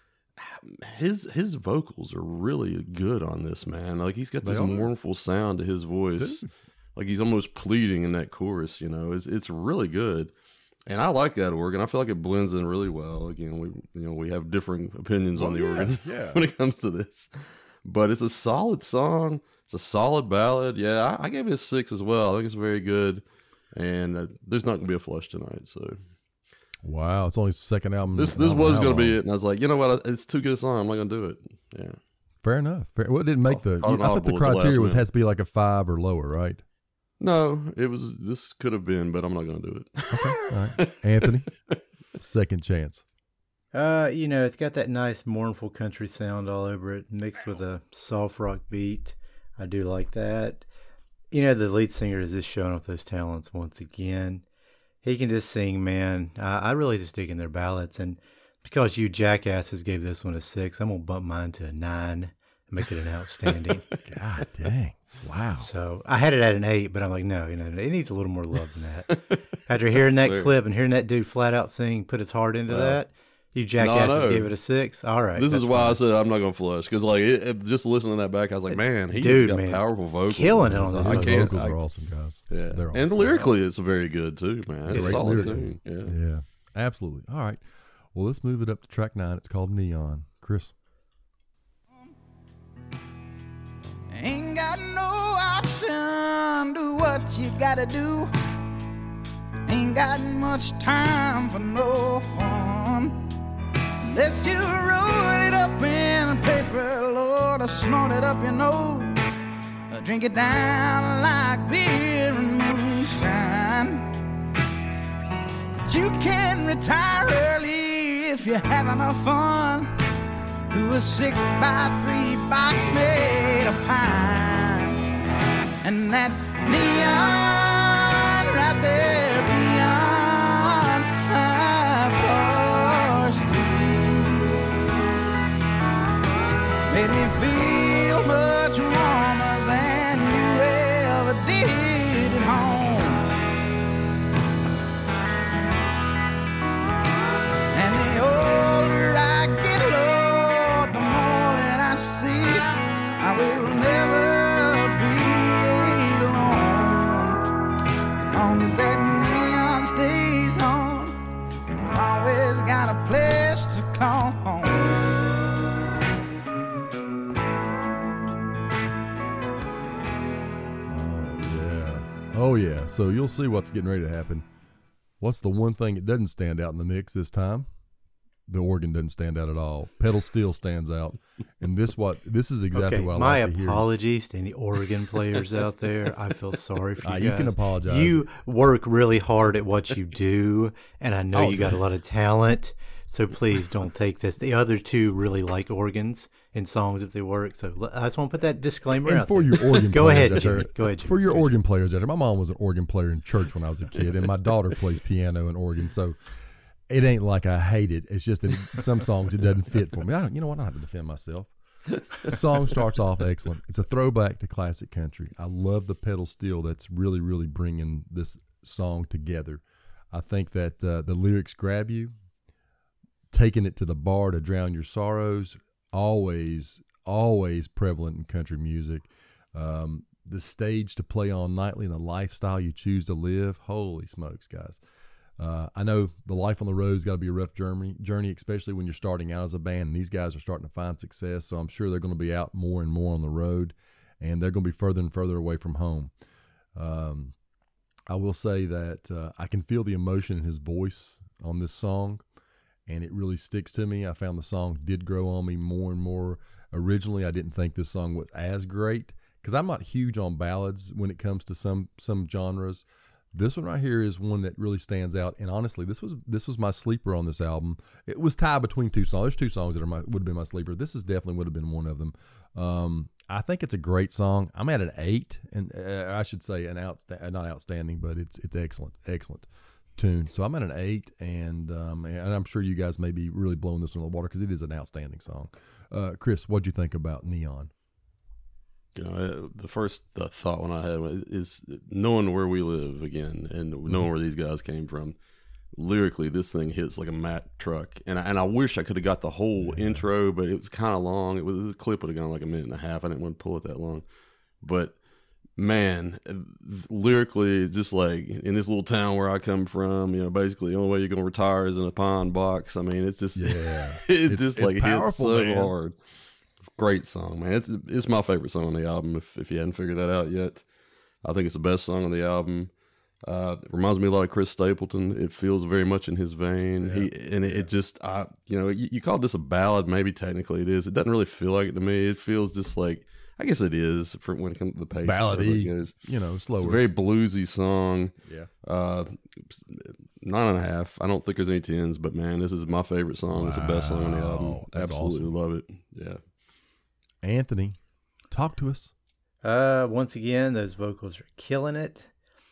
his his vocals are really good on this, man. Like he's got this mournful sound to his voice. Good. Like he's almost pleading in that chorus. You know, it's it's really good. And I like that organ. I feel like it blends in really well. Again, we you know we have differing opinions oh, on the yeah, organ yeah. when it comes to this, but it's a solid song. It's a solid ballad. Yeah, I, I gave it a six as well. I think it's very good, and uh, there's not going to be a flush tonight. So, wow, it's only his second album. This this was going to be it, and I was like, you know what? It's too good a song. I'm not going to do it. Yeah, fair enough. Fair. Well, it didn't make the. I, I thought the criteria was has to be like a five or lower, right? No, it was. This could have been, but I'm not going to do it. Okay, all right. Anthony, Second Chance. Uh, you know, it's got that nice mournful country sound all over it, mixed with a soft rock beat. I do like that. You know, the lead singer is just showing off those talents once again. He can just sing, man. I, I really just dig in their ballads, and because you jackasses gave this one a six, I'm gonna bump mine to a nine and make it an outstanding. God dang. Wow. So I had it at an eight, but I'm like, no, you know, it needs a little more love than that. After hearing that fair. clip and hearing that dude flat out sing, put his heart into uh, that, you jackasses no, gave it a six. All right. This is why fine. I said I'm not going to flush. Because, like, it, it, just listening to that back, I was like, man, he's dude, got man, powerful vocals. Killing it on this. His vocals I, are awesome, guys. Yeah. They're and awesome. lyrically, it's very good, too, man. It's, it's solid, too. Yeah. yeah. Absolutely. All right. Well, let's move it up to track nine. It's called Neon. Chris. Ain't got no option, do what you gotta do. Ain't got much time for no fun. Let's you roll it up in a paper, Lord, or snort it up your nose, or drink it down like beer and moonshine. But you can retire early if you have enough fun. To a six by three box made of pine, and that neon right there beyond our porch made me feel much warmer than you ever did at home. And the older I get, Lord, the more that I see, I will never be alone. As long as that neon stays on, I always got a place to call home. Oh, yeah. So you'll see what's getting ready to happen. What's the one thing that doesn't stand out in the mix this time? The organ doesn't stand out at all. Pedal steel stands out. And this what this is exactly okay, what I my like to hear. My apologies to any organ players out there. I feel sorry for you uh, guys. You can apologize. You work really hard at what you do, and I know oh, you got a lot of talent. So please don't take this. The other two really like organs in songs if they work. So I just want to put that disclaimer and out for there. your organ Go players ahead, out there, Jimmy. Go ahead, Jimmy. For your organ players out there, my mom was an organ player in church when I was a kid, and my daughter plays piano and organ. So it ain't like I hate it. It's just that some songs it doesn't fit for me. I don't. You know what? I don't have to defend myself. The song starts off excellent. It's a throwback to classic country. I love the pedal steel that's really, really bringing this song together. I think that uh, the lyrics grab you. Taking it to the bar to drown your sorrows, always, always prevalent in country music. Um, the stage to play on nightly and the lifestyle you choose to live. Holy smokes, guys. Uh, I know the life on the road's got to be a rough journey, journey, especially when you're starting out as a band, and these guys are starting to find success, so I'm sure they're going to be out more and more on the road, and they're going to be further and further away from home. Um, I will say that uh, I can feel the emotion in his voice on this song, and it really sticks to me. I found the song did grow on me more and more. Originally, I didn't think this song was as great, because I'm not huge on ballads when it comes to some some genres. This one right here is one that really stands out, and honestly, this was this was my sleeper on this album. It was tied between two songs. There's two songs that are my, would have been my sleeper. This is definitely would have been one of them. Um, I think it's a great song. I'm at an eight, and uh, I should say an outsta- not outstanding, but it's it's excellent, excellent tune. So I'm at an eight, and um, and I'm sure you guys may be really blowing this one in the water because it is an outstanding song. Uh, Chris, what'd you think about Neon? You know, the first the thought when I had is knowing where we live again and knowing where these guys came from. Lyrically, this thing hits like a Mack truck, and I, and I wish I could have got the whole yeah. intro, but it was kind of long. It was the clip would have gone like a minute and a half. I didn't want to pull it that long, but man, lyrically, just like in this little town where I come from, you know, basically the only way you're gonna retire is in a pine box. I mean, it's just yeah, it it's, just it's like powerful, hits so man. hard. Great song, man. It's it's my favorite song on the album. If if you hadn't figured that out yet, I think it's the best song on the album. Uh, it reminds me a lot of Chris Stapleton. It feels very much in his vein. Yeah. He and it, it just, I you know, you, you call this a ballad. Maybe technically it is. It doesn't really feel like it to me. It feels just like, I guess it is for when it comes to the pace. Ballady, it goes. You know, slower. It's a very bluesy song. Yeah. Uh, nine and a half. I don't think there's any tens, but man, this is my favorite song. Wow. It's the best song on the album. That's Absolutely awesome. Love it. Yeah. Anthony, talk to us. Uh, once again, those vocals are killing it.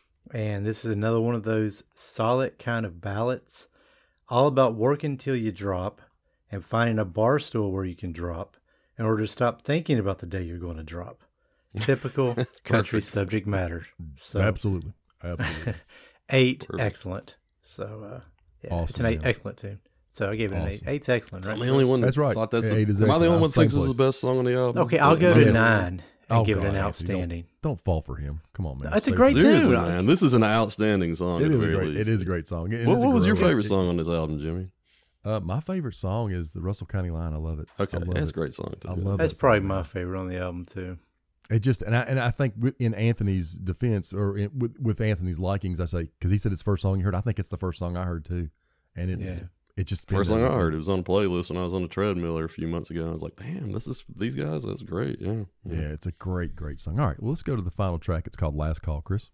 And this is another one of those solid kind of ballads, all about working till you drop and finding a bar stool where you can drop in order to stop thinking about the day you're going to drop. Typical country subject matter. So Absolutely. Absolutely. eight, Perfect. excellent. So, uh, yeah, Awesome, it's an eight, man. excellent tune. So I gave it an Awesome. eight. Eight's excellent, right? I'm the only one that That's right. thought that's Eight is Am I the excellent. only one that Same thinks this is place. the best song on the album? Okay, I'll go to Yes. nine and Oh, give it God, an Anthony, outstanding. Don't, don't fall for him. Come on, man. That's a Save great it. Seriously, tune. man. This is an outstanding song. It at the is a very great. least. It is a great song. It What, is a what was your great- favorite song on this album, Jimmy? Uh, my favorite song is the Russell County Line. I love it. Okay, I love that's it. a great song. Too. I love That's that probably song, my man. favorite on the album, too. It just and I and I think with- in Anthony's defense or in, with with Anthony's likings, I say because he said his first song you heard. I think it's the first song I heard too, and it's Yeah. it just First fits song I everything. heard, it was on a playlist when I was on the treadmill there a few months ago. And I was like, damn, this is these guys. That's great. Yeah. Yeah, it's a great great song. All right, well let's go to the final track. It's called Last Call, Chris.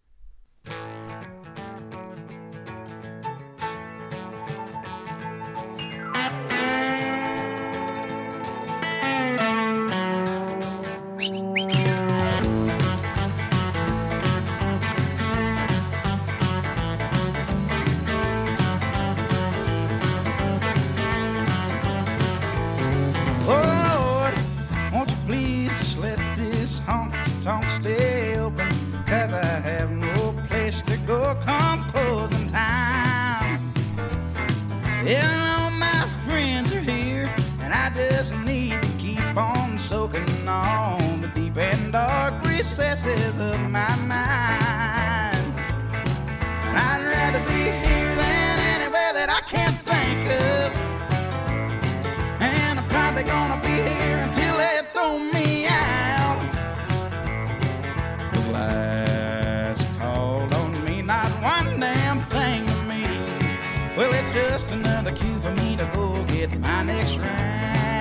Oh Lord, won't you please just let this honky tonk stay open? Cause I have no place to go come closing time. Yeah, all my friends are here, and I just need to keep on soaking on the deep and dark recesses of my mind. And I'd rather be here than anywhere that I can't think of. And I'm probably gonna be here until they throw me out. 'Cause last call don't mean not one damn thing to me. Well, it's just another cue for me to go get my next round.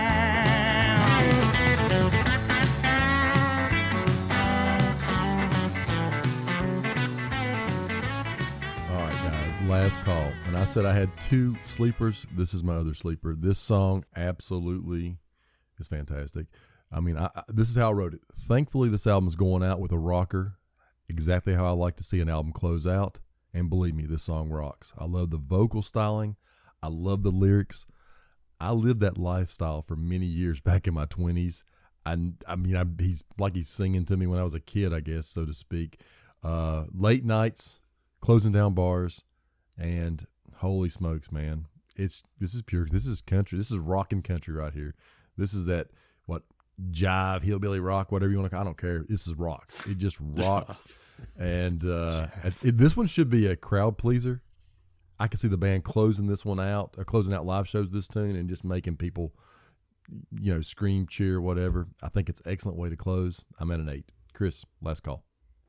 All right, guys, last call. And I said I had two sleepers. This is my other sleeper. This song absolutely is fantastic. I mean, I, I, this is how I wrote it. Thankfully, this album's going out with a rocker, exactly how I like to see an album close out. And believe me, this song rocks. I love the vocal styling. I love the lyrics. I lived that lifestyle for many years back in my twenties. I, I mean, I, he's like he's singing to me when I was a kid, I guess, so to speak. Uh, late nights, closing down bars, and holy smokes, man. It's this is pure. This is country. This is rockin' country right here. This is that what jive, hillbilly rock, whatever you want to. I don't care. This is rocks. It just rocks. and uh, it, this one should be a crowd pleaser. I can see the band closing this one out, or closing out live shows this tune, and just making people, you know, scream, cheer, whatever. I think it's an excellent way to close. I'm at an eight. Chris, last call.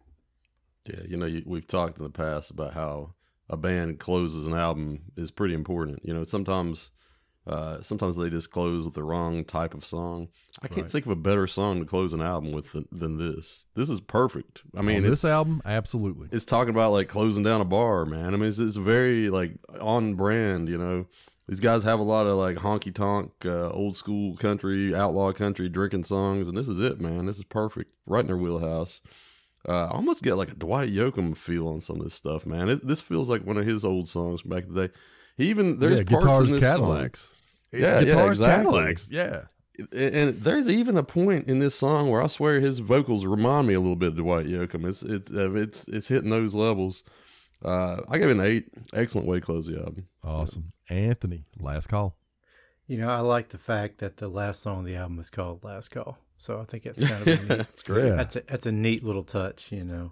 Yeah, you know, you, we've talked in the past about how a band closes an album is pretty important. You know, sometimes uh, sometimes they just close with the wrong type of song. I can't Right. think of a better song to close an album with than, than this. This is perfect. I mean, On this it's, album, absolutely. it's talking about like closing down a bar, man. I mean, it's, it's very like on brand, you know. These guys have a lot of like honky tonk, uh, old school country, outlaw country drinking songs, and this is it, man. This is perfect, right in their wheelhouse. Uh, I almost get like a Dwight Yoakam feel on some of this stuff, man. It, this feels like one of his old songs from back in the day. He even there's yeah, parts guitars, in this Cadillacs. song. It's Yeah, yeah, guitars, exactly. Cadillacs. Yeah. And, and there's even a point in this song where I swear his vocals remind me a little bit of Dwight Yoakam. It's it's uh, it's it's hitting those levels. Uh, I give it an eight. Excellent way to close the album. Awesome. Anthony, last call. You know, I like the fact that the last song of the album is called Last Call. So I think that's kind of a neat, That's great. Yeah. that's a, that's a neat little touch, you know.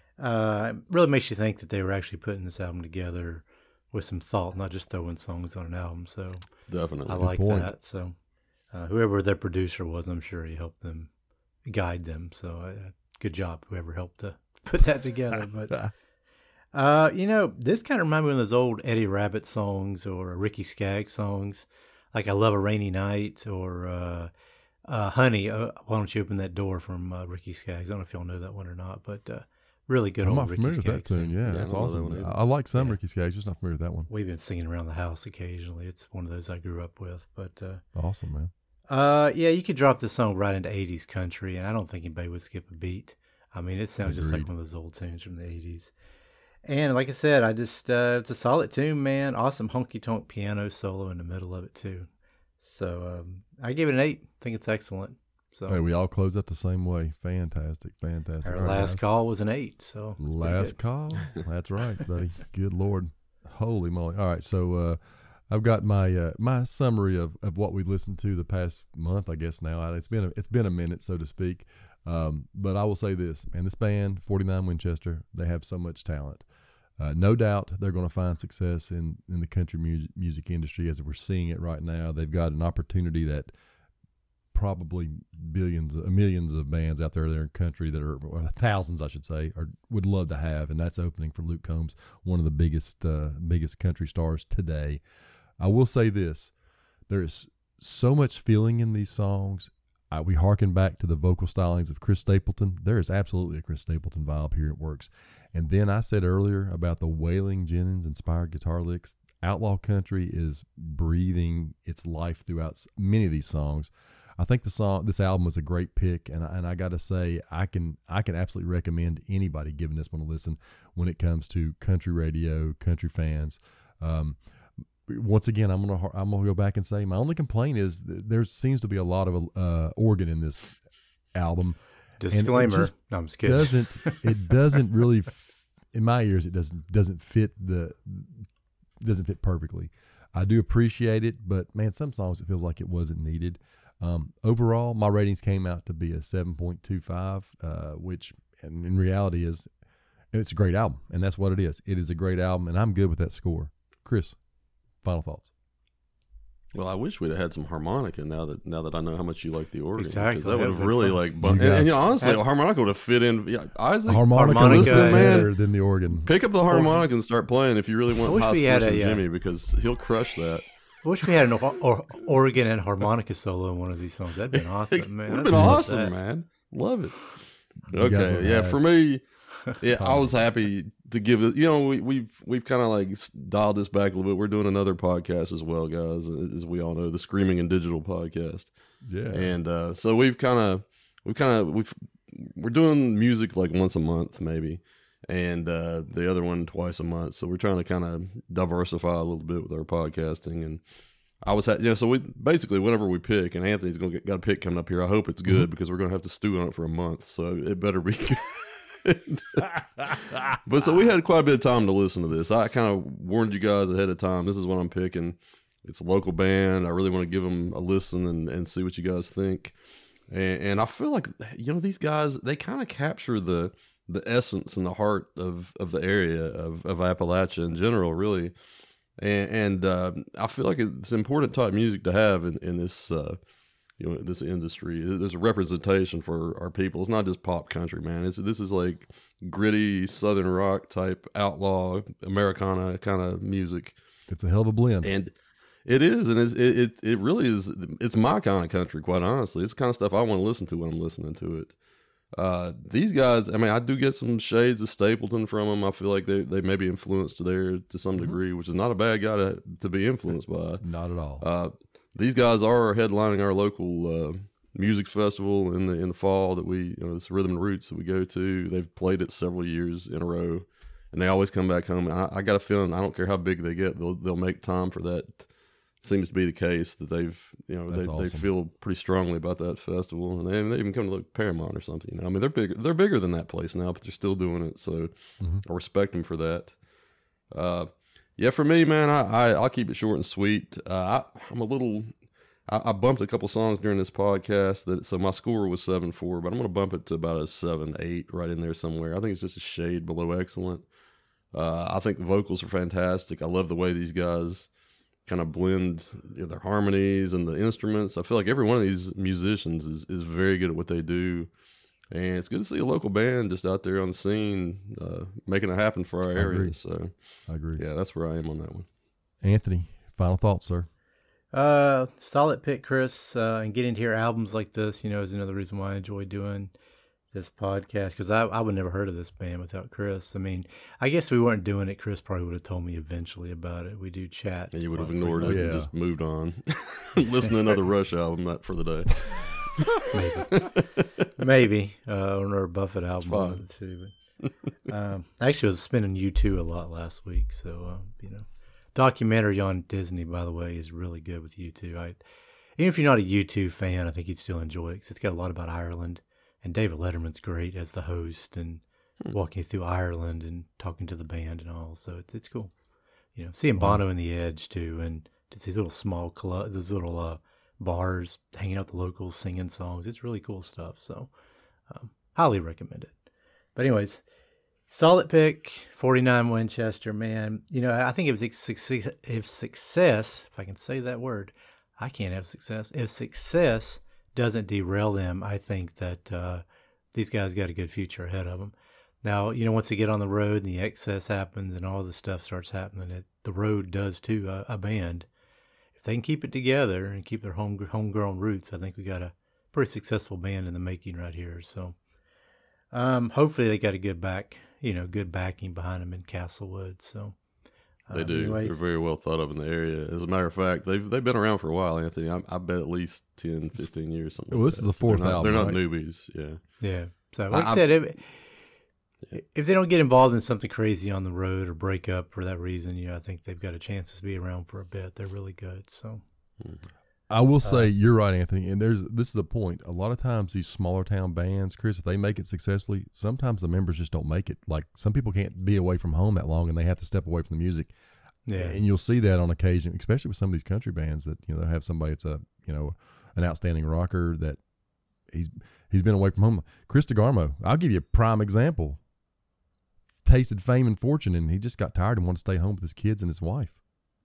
Uh, it really makes you think that they were actually putting this album together with some thought, not just throwing songs on an album. So Definitely. I like point. that. So uh, whoever their producer was, I'm sure he helped them guide them. So uh, good job, whoever helped to put that together. But uh, you know, this kind of reminds me of those old Eddie Rabbitt songs or Ricky Skaggs songs, like "I Love a Rainy Night" or uh, uh, "Honey, uh, Why Don't You Open That Door" from uh, Ricky Skaggs. I don't know if y'all know that one or not, but uh, really good I'm old not Ricky familiar with that Skaggs tune. Yeah, Yeah, I that's don't know that awesome. one either. I, I like some Yeah. Ricky Skaggs, just not familiar with that one. We've been singing around the house occasionally. It's one of those I grew up with. But uh, Awesome, man. uh, yeah, you could drop this song right into eighties country, and I don't think anybody would skip a beat. I mean, it sounds just like Agreed. one of those old tunes from the eighties. And like I said, I just uh, it's a solid tune, man. Awesome honky tonk piano solo in the middle of it too. So um, I give it an eight. I think it's excellent. So Hey, we all closed that the same way. Fantastic, fantastic. our All right, last guys. call was an eight. So it's pretty Last good. call. That's right, buddy. Good Lord. Holy moly. All right, so uh, I've got my uh, my summary of, of what we've listened to the past month, I guess now. It's been a, it's been a minute, so to speak. Um, but I will say this, man, this band, forty-nine Winchester, they have so much talent. Uh, no doubt they're going to find success in, in the country music, music industry as we're seeing it right now. They've got an opportunity that probably billions, uh, millions of bands out there that are in country that are, or thousands, I should say, are, would love to have, and that's opening for Luke Combs, one of the biggest, uh, biggest country stars today. I will say this: there is so much feeling in these songs. Uh, we harken back to the vocal stylings of Chris Stapleton. There is absolutely a Chris Stapleton vibe here. It works. And then I said earlier about the Waylon Jennings inspired guitar licks. Outlaw country is breathing its life throughout s- many of these songs. I think the song, this album was a great pick, and I, and I got to say, I can I can absolutely recommend anybody giving this one a listen when it comes to country radio, country fans. Um, once again, I'm gonna I'm gonna go back and say my only complaint is th- there seems to be a lot of uh, organ in this album. And it Disclaimer. just No, I'm just kidding. Doesn't it doesn't really f- in my ears it doesn't doesn't fit the doesn't fit perfectly. I do appreciate it, but man, some songs it feels like it wasn't needed. Um, overall, my ratings came out to be a seven point two five, uh, which in, in reality is it's a great album, and that's what it is. It is a great album, and I'm good with that score. Chris, final thoughts. Well, I wish we'd have had some harmonica now that now that I know how much you like the organ. Exactly. Because that would That have would've really been like, You bu- and, guys- and, you know, honestly, That- a harmonica would have fit in. Yeah, Isaac, Harmonica, Harmonica, listening, yeah. better than the organ. pick up the harmonica and start playing if you really want wish High we had Sports a, uh, Jimmy, because he'll crush that. I wish we had an or, or, organ and harmonica solo in one of these songs. That'd been awesome, man. Would have I'd been love awesome, that. man. Love it. You guys Okay, would've yeah. had- For me, yeah, I was happy to give it. You know, we, we've we've kind of like s- dialed this back a little bit. We're doing another podcast as well, guys, as we all know, the Screaming and Digital podcast. Yeah. And uh, so we've kind of we kind of we've we're doing music like once a month maybe, and uh, the other one twice a month. So we're trying to kind of diversify a little bit with our podcasting, and I was, ha- you know, so we basically whenever we pick, and Anthony's gonna get, got a pick coming up here. I hope it's good mm-hmm. because we're gonna have to stew on it for a month, so it better be good. But so we had quite a bit of time to listen to this. I kind of warned you guys ahead of time. This is what I'm picking. It's a local band. I really want to give them a listen and, and see what you guys think. And, and I feel like, you know, these guys, they kind of capture the the essence and the heart of, of the area of, of Appalachia in general, really. And, and uh, I feel like it's important type music to have in, in this, uh, you know, this industry. There's a representation for our people. It's not just pop country, man. It's this is like gritty Southern rock type outlaw Americana kind of music. It's a hell of a blend, and it is, and it's, it it it really is. It's my kind of country, quite honestly. It's the kind of stuff I want to listen to when I'm listening to it. Uh, these guys, I mean, I do get some shades of Stapleton from them. I feel like they, they may be influenced there to some mm-hmm. degree, which is not a bad guy to, to be influenced by. Not at all. Uh, these guys are headlining our local uh, music festival in the in the fall that we, you know, this Rhythm and Roots that we go to. They've played it several years in a row, and they always come back home. And I, I got a feeling, I don't care how big they get, they'll they'll make time for that. Seems to be the case that they've, you know, they, awesome. they feel pretty strongly about that festival, and they, they even come to like Paramount or something. You know, I mean, they're bigger, they're bigger than that place now, but they're still doing it. So mm-hmm. I respect them for that. Uh, yeah, for me, man, I, I I'll keep it short and sweet. Uh, I, I'm a little, I, I bumped a couple songs during this podcast that, so my score was seven four, but I'm going to bump it to about a seven eight right in there somewhere. I think it's just a shade below excellent. Uh, I think the vocals are fantastic. I love the way these guys kind of blend, you know, their harmonies and the instruments. I feel like every one of these musicians is, is very good at what they do. And it's good to see a local band just out there on the scene, uh, making it happen for our I area. Agree. So I agree. Yeah, that's where I am on that one. Anthony, final thoughts, sir? Uh, solid pick, Chris. Uh, and getting to hear albums like this, you know, is another reason why I enjoy doing this podcast, because I, I would never heard of this band without Chris. I mean, I guess if we weren't doing it, Chris probably would have told me eventually about it. We do chat. And you would have ignored it yeah. and just moved on. Listen to another Rush album that for the day. Maybe. Maybe. Uh, or another Buffett album. One of the two. But, um, actually, I was spinning U two a lot last week. So, uh, you know, documentary on Disney, by the way, is really good with U two. I, even if you're not a U two fan, I think you'd still enjoy it because it's got a lot about Ireland. And David Letterman's great as the host and hmm. walking through Ireland and talking to the band and all. So it's it's cool, you know. Seeing Bono in the Edge too, and just these little small club, those little uh, bars, hanging out with the locals, singing songs. It's really cool stuff. So um, highly recommend it. But anyways, solid pick, forty-nine Winchester. Man, you know, I think if success, if success, if I can say that word, I can't have success. If success doesn't derail them, I think that uh, these guys got a good future ahead of them. Now, you know, once they get on the road and the excess happens and all this stuff starts happening, it, the road does to a, a band. If they can keep it together and keep their home homegrown roots, I think we got a pretty successful band in the making right here. So um, hopefully they got a good back, you know, good backing behind them in Castlewood. So. They do. Anyways. They're very well thought of in the area. As a matter of fact, they've they've been around for a while, Anthony. I, I bet at least ten, fifteen years. Something well, like this that. is the fourth so they're not, album. They're not right? newbies. Yeah. Yeah. So, like I, I said, if, yeah. if they don't get involved in something crazy on the road or break up for that reason, you know, I think they've got a chance to be around for a bit. They're really good. So. I will say uh, you're right, Anthony. And there's this is a point. A lot of times these smaller town bands, Chris, if they make it successfully, sometimes the members just don't make it. Like some people can't be away from home that long, and they have to step away from the music. Yeah, and you'll see that on occasion, especially with some of these country bands that, you know, they'll have somebody that's a, you know, an outstanding rocker that he's he's been away from home. Chris DeGarmo, I'll give you a prime example. Tasted fame and fortune, and he just got tired and wanted to stay home with his kids and his wife.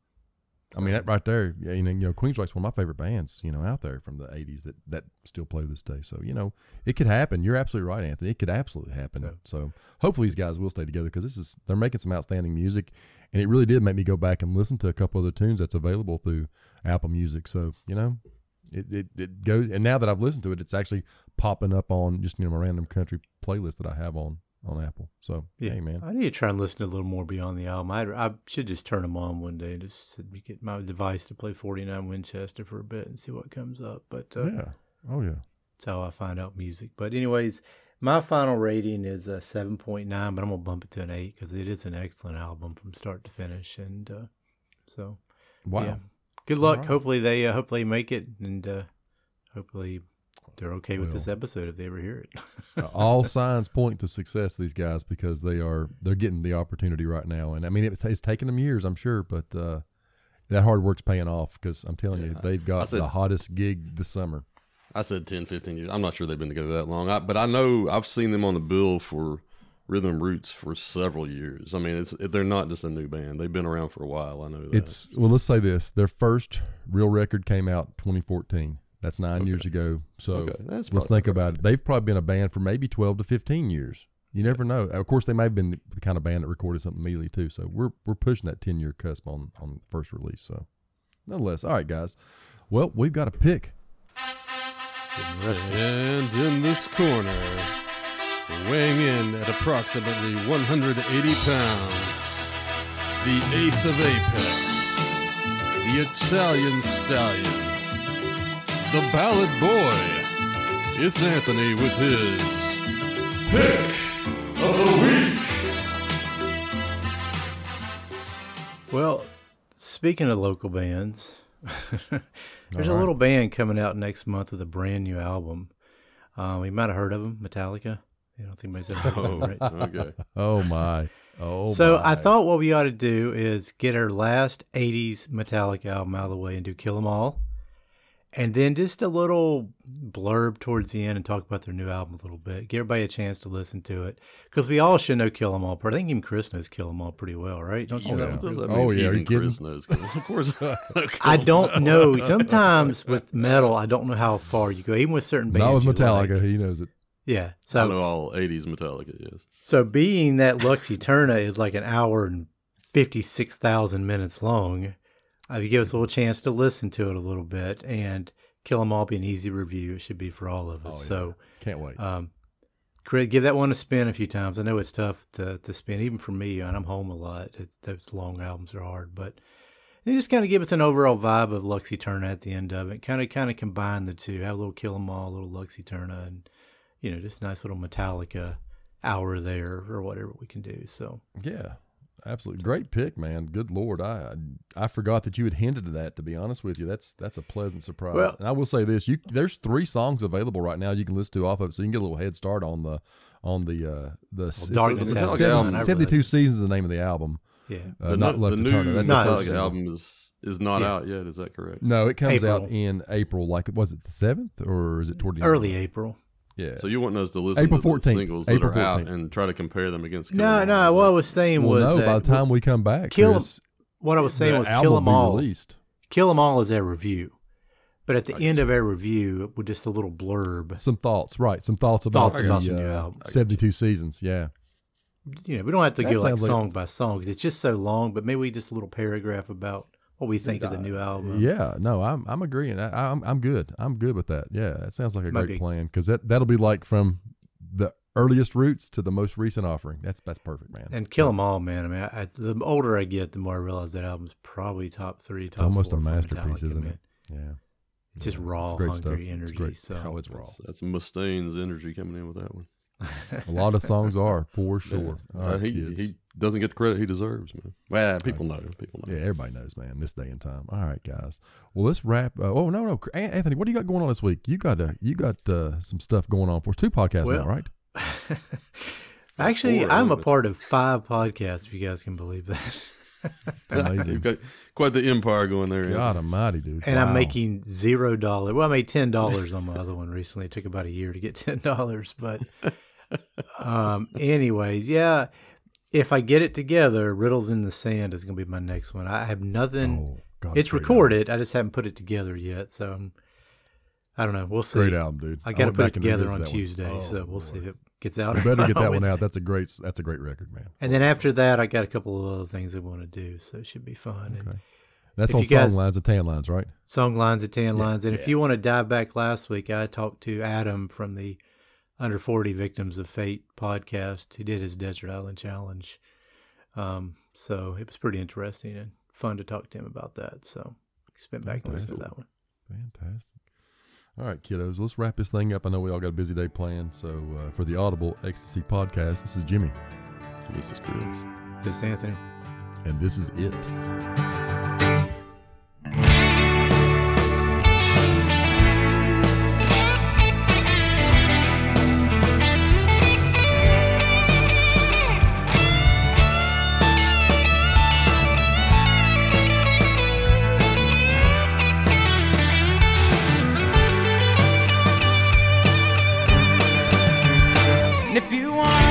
I mean, that right there, you know, you know, Queensryche's one of my favorite bands, you know, out there from the eighties that, that still play to this day. So, you know, it could happen. You're absolutely right, Anthony. It could absolutely happen. Yeah. So hopefully these guys will stay together because this is, they're making some outstanding music. And it really did make me go back and listen to a couple other tunes that's available through Apple Music. So, you know, it, it, it goes, and now that I've listened to it, it's actually popping up on just, you know, my random country playlist that I have on. on Apple. So, yeah, hey, man. I need to try and listen to a little more beyond the album. I, I should just turn them on one day, just to get my device to play forty-nine Winchester for a bit and see what comes up. But uh, yeah. Oh, yeah. That's how I find out music. But anyways, my final rating is a seven point nine, but I'm going to bump it to an eight because it is an excellent album from start to finish. And uh, so, wow. yeah, Good luck. right. Hopefully they uh, hopefully make it, and uh, hopefully they're okay with Well. this episode if they ever hear it. Uh, all signs point to success, these guys, because they are they're getting the opportunity right now. And I mean, it, it's taken them years, I'm sure, but uh, that hard work's paying off, because I'm telling you, they've I got said- the hottest gig this summer. I said ten, fifteen years. I'm not sure they've been together that long, I, but I know I've seen them on the bill for Rhythm Roots for several years. I mean, it's they're not just a new band; they've been around for a while. I know that. It's well, let's say this: their first real record came out twenty fourteen. That's nine Okay. years ago. So Okay, that's let's probably think about it. They've probably been a band for maybe twelve to fifteen years. You never know. Of course, they may have been the kind of band that recorded something immediately too. So we're we're pushing that ten year cusp on on the first release. So nonetheless, all right, guys. Well, we've got a pick. And in this corner, weighing in at approximately one hundred eighty pounds, the ace of Apex, the Italian stallion, the ballad boy. It's Anthony with his pick of the week. Well, speaking of local bands, there's All a right. little band coming out next month with a brand new album. Um, you might have heard of them, Metallica. I don't think anybody's ever heard of them, right? Okay. Oh my! Oh, So my. I thought what we ought to do is get our last eighties Metallica album out of the way and do Kill 'Em All. And then just a little blurb towards the end and talk about their new album a little bit. Give everybody a chance to listen to it. Because we all should know Kill 'Em All. I think even Chris knows Kill 'Em All pretty well, right? Don't you Oh, know? yeah. What does that Oh, mean? yeah, are Even you kidding? Chris knows. Of course. I don't know. Sometimes with metal, I don't know how far you go. Even with certain bands. not with you Metallica. like. He knows it. Yeah. I So know all eighties Metallica, yes. So being that Lux Eterna is like an hour and fifty-six thousand minutes long, uh, you give us a little chance to listen to it a little bit, and Kill 'Em All be an easy review. It should be for all of us. Oh, yeah. Can't wait. So um, Chris, give that one a spin a few times. I know it's tough to, to spin, even for me, and I'm home a lot. It's Those long albums are hard, but it just kind of give us an overall vibe of Lux Eterna at the end of it. Kind of kind of combine the two. Have a little Kill 'Em All, a little Lux Eterna, and you know, just a nice little Metallica hour there or whatever we can do. So Yeah, absolutely great pick, man. Good Lord, I I, I forgot that you had hinted to that. To be honest with you, that's that's a pleasant surprise. Well- and I will say this: you there's three songs available right now you can listen to off of it, so you can get a little head start on the on the uh, the s- Darkness it's- Has it's a seven- Sun, I seventy-two seasons is the name of the album. yeah. Uh, The, not new- Left the to new Turner. That's Not- the Metallica first one. album is is not Yeah. out yet. Is that correct? No, it comes April. out in April. Like, was it the seventh or is it toward the end? Early April. Yeah. So you want us to listen April to the fourteenth. singles that April are out fourteenth. and try to compare them against Kill No, 'Em no. All? Is What I that- was saying well, was no. that By the time we come back, Kill 'Em- Chris, what I was saying the was album Kill will 'Em be All. released. Kill 'Em All is our review, but at the end of our review, with just a little blurb, Some thoughts, right? Some thoughts about, Thoughts about the, the new uh, album. seventy-two seasons. Yeah. you know, we don't have to That go like sounds like- song by song because it's just so long. But maybe just a little paragraph about what we think of the new album. Yeah, no, I'm I'm agreeing. I, I'm I'm good. I'm good with that. Yeah, that sounds like a Might great be. plan because that that'll be like from the earliest roots to the most recent offering. That's that's perfect, man. And Kill 'Em All, man. I mean, I, the older I get, the more I realize that album's probably top three, top It's almost four a for masterpiece, Metallica, isn't man. it? Yeah, It's just Yeah, raw, it's great hungry stuff. energy. It's great. So Oh, it's raw. That's, that's Mustaine's energy coming in with that one. A lot of songs are for sure. Yeah. All Uh, right, he, kids. he doesn't get the credit he deserves, man. Well, people know. People know. Yeah, everybody knows, man. This day and time. All right, guys. Well, let's wrap. Uh, oh no, no, An- Anthony, what do you got going on this week? You got uh, you got uh, some stuff going on for us. Two podcasts Well, now, right? Actually, Four, I'm a wasn't it? part of five podcasts, if you guys can believe that. It's amazing. You've got quite the empire going there. God Almighty, dude. And I'm Wow. making zero dollars. Well, I made ten dollars on my other one recently. It took about a year to get ten dollars, but um, anyways, yeah. If I get it together, Riddles in the Sand is going to be my next one. I have nothing. Oh, God, it's great recorded. I just haven't put it together yet, so I'm, I don't know. We'll see. Great album, dude. I got to went put it back and together revisited on that one. Tuesday, Oh, so we'll Lord. see if it gets out. You better get that one Wednesday. out. That's a great. That's a great record, man. And then after that, I got a couple of other things I want to do, so it should be fun. And Okay. That's If on you guys- Song Lines and Tan Lines, right? Song Lines and Tan Lines. And if you want to dive back last week, I talked to Adam from the Under forty Victims of Fate podcast. He did his Desert Island Challenge. Um, so it was pretty interesting and fun to talk to him about that. So spent back and listened to that one. Fantastic. All right, kiddos, let's wrap this thing up. I know we all got a busy day planned. So uh, for the Audible Ecstasy podcast, this is Jimmy, This is Chris. This is Anthony. and this is it. if you want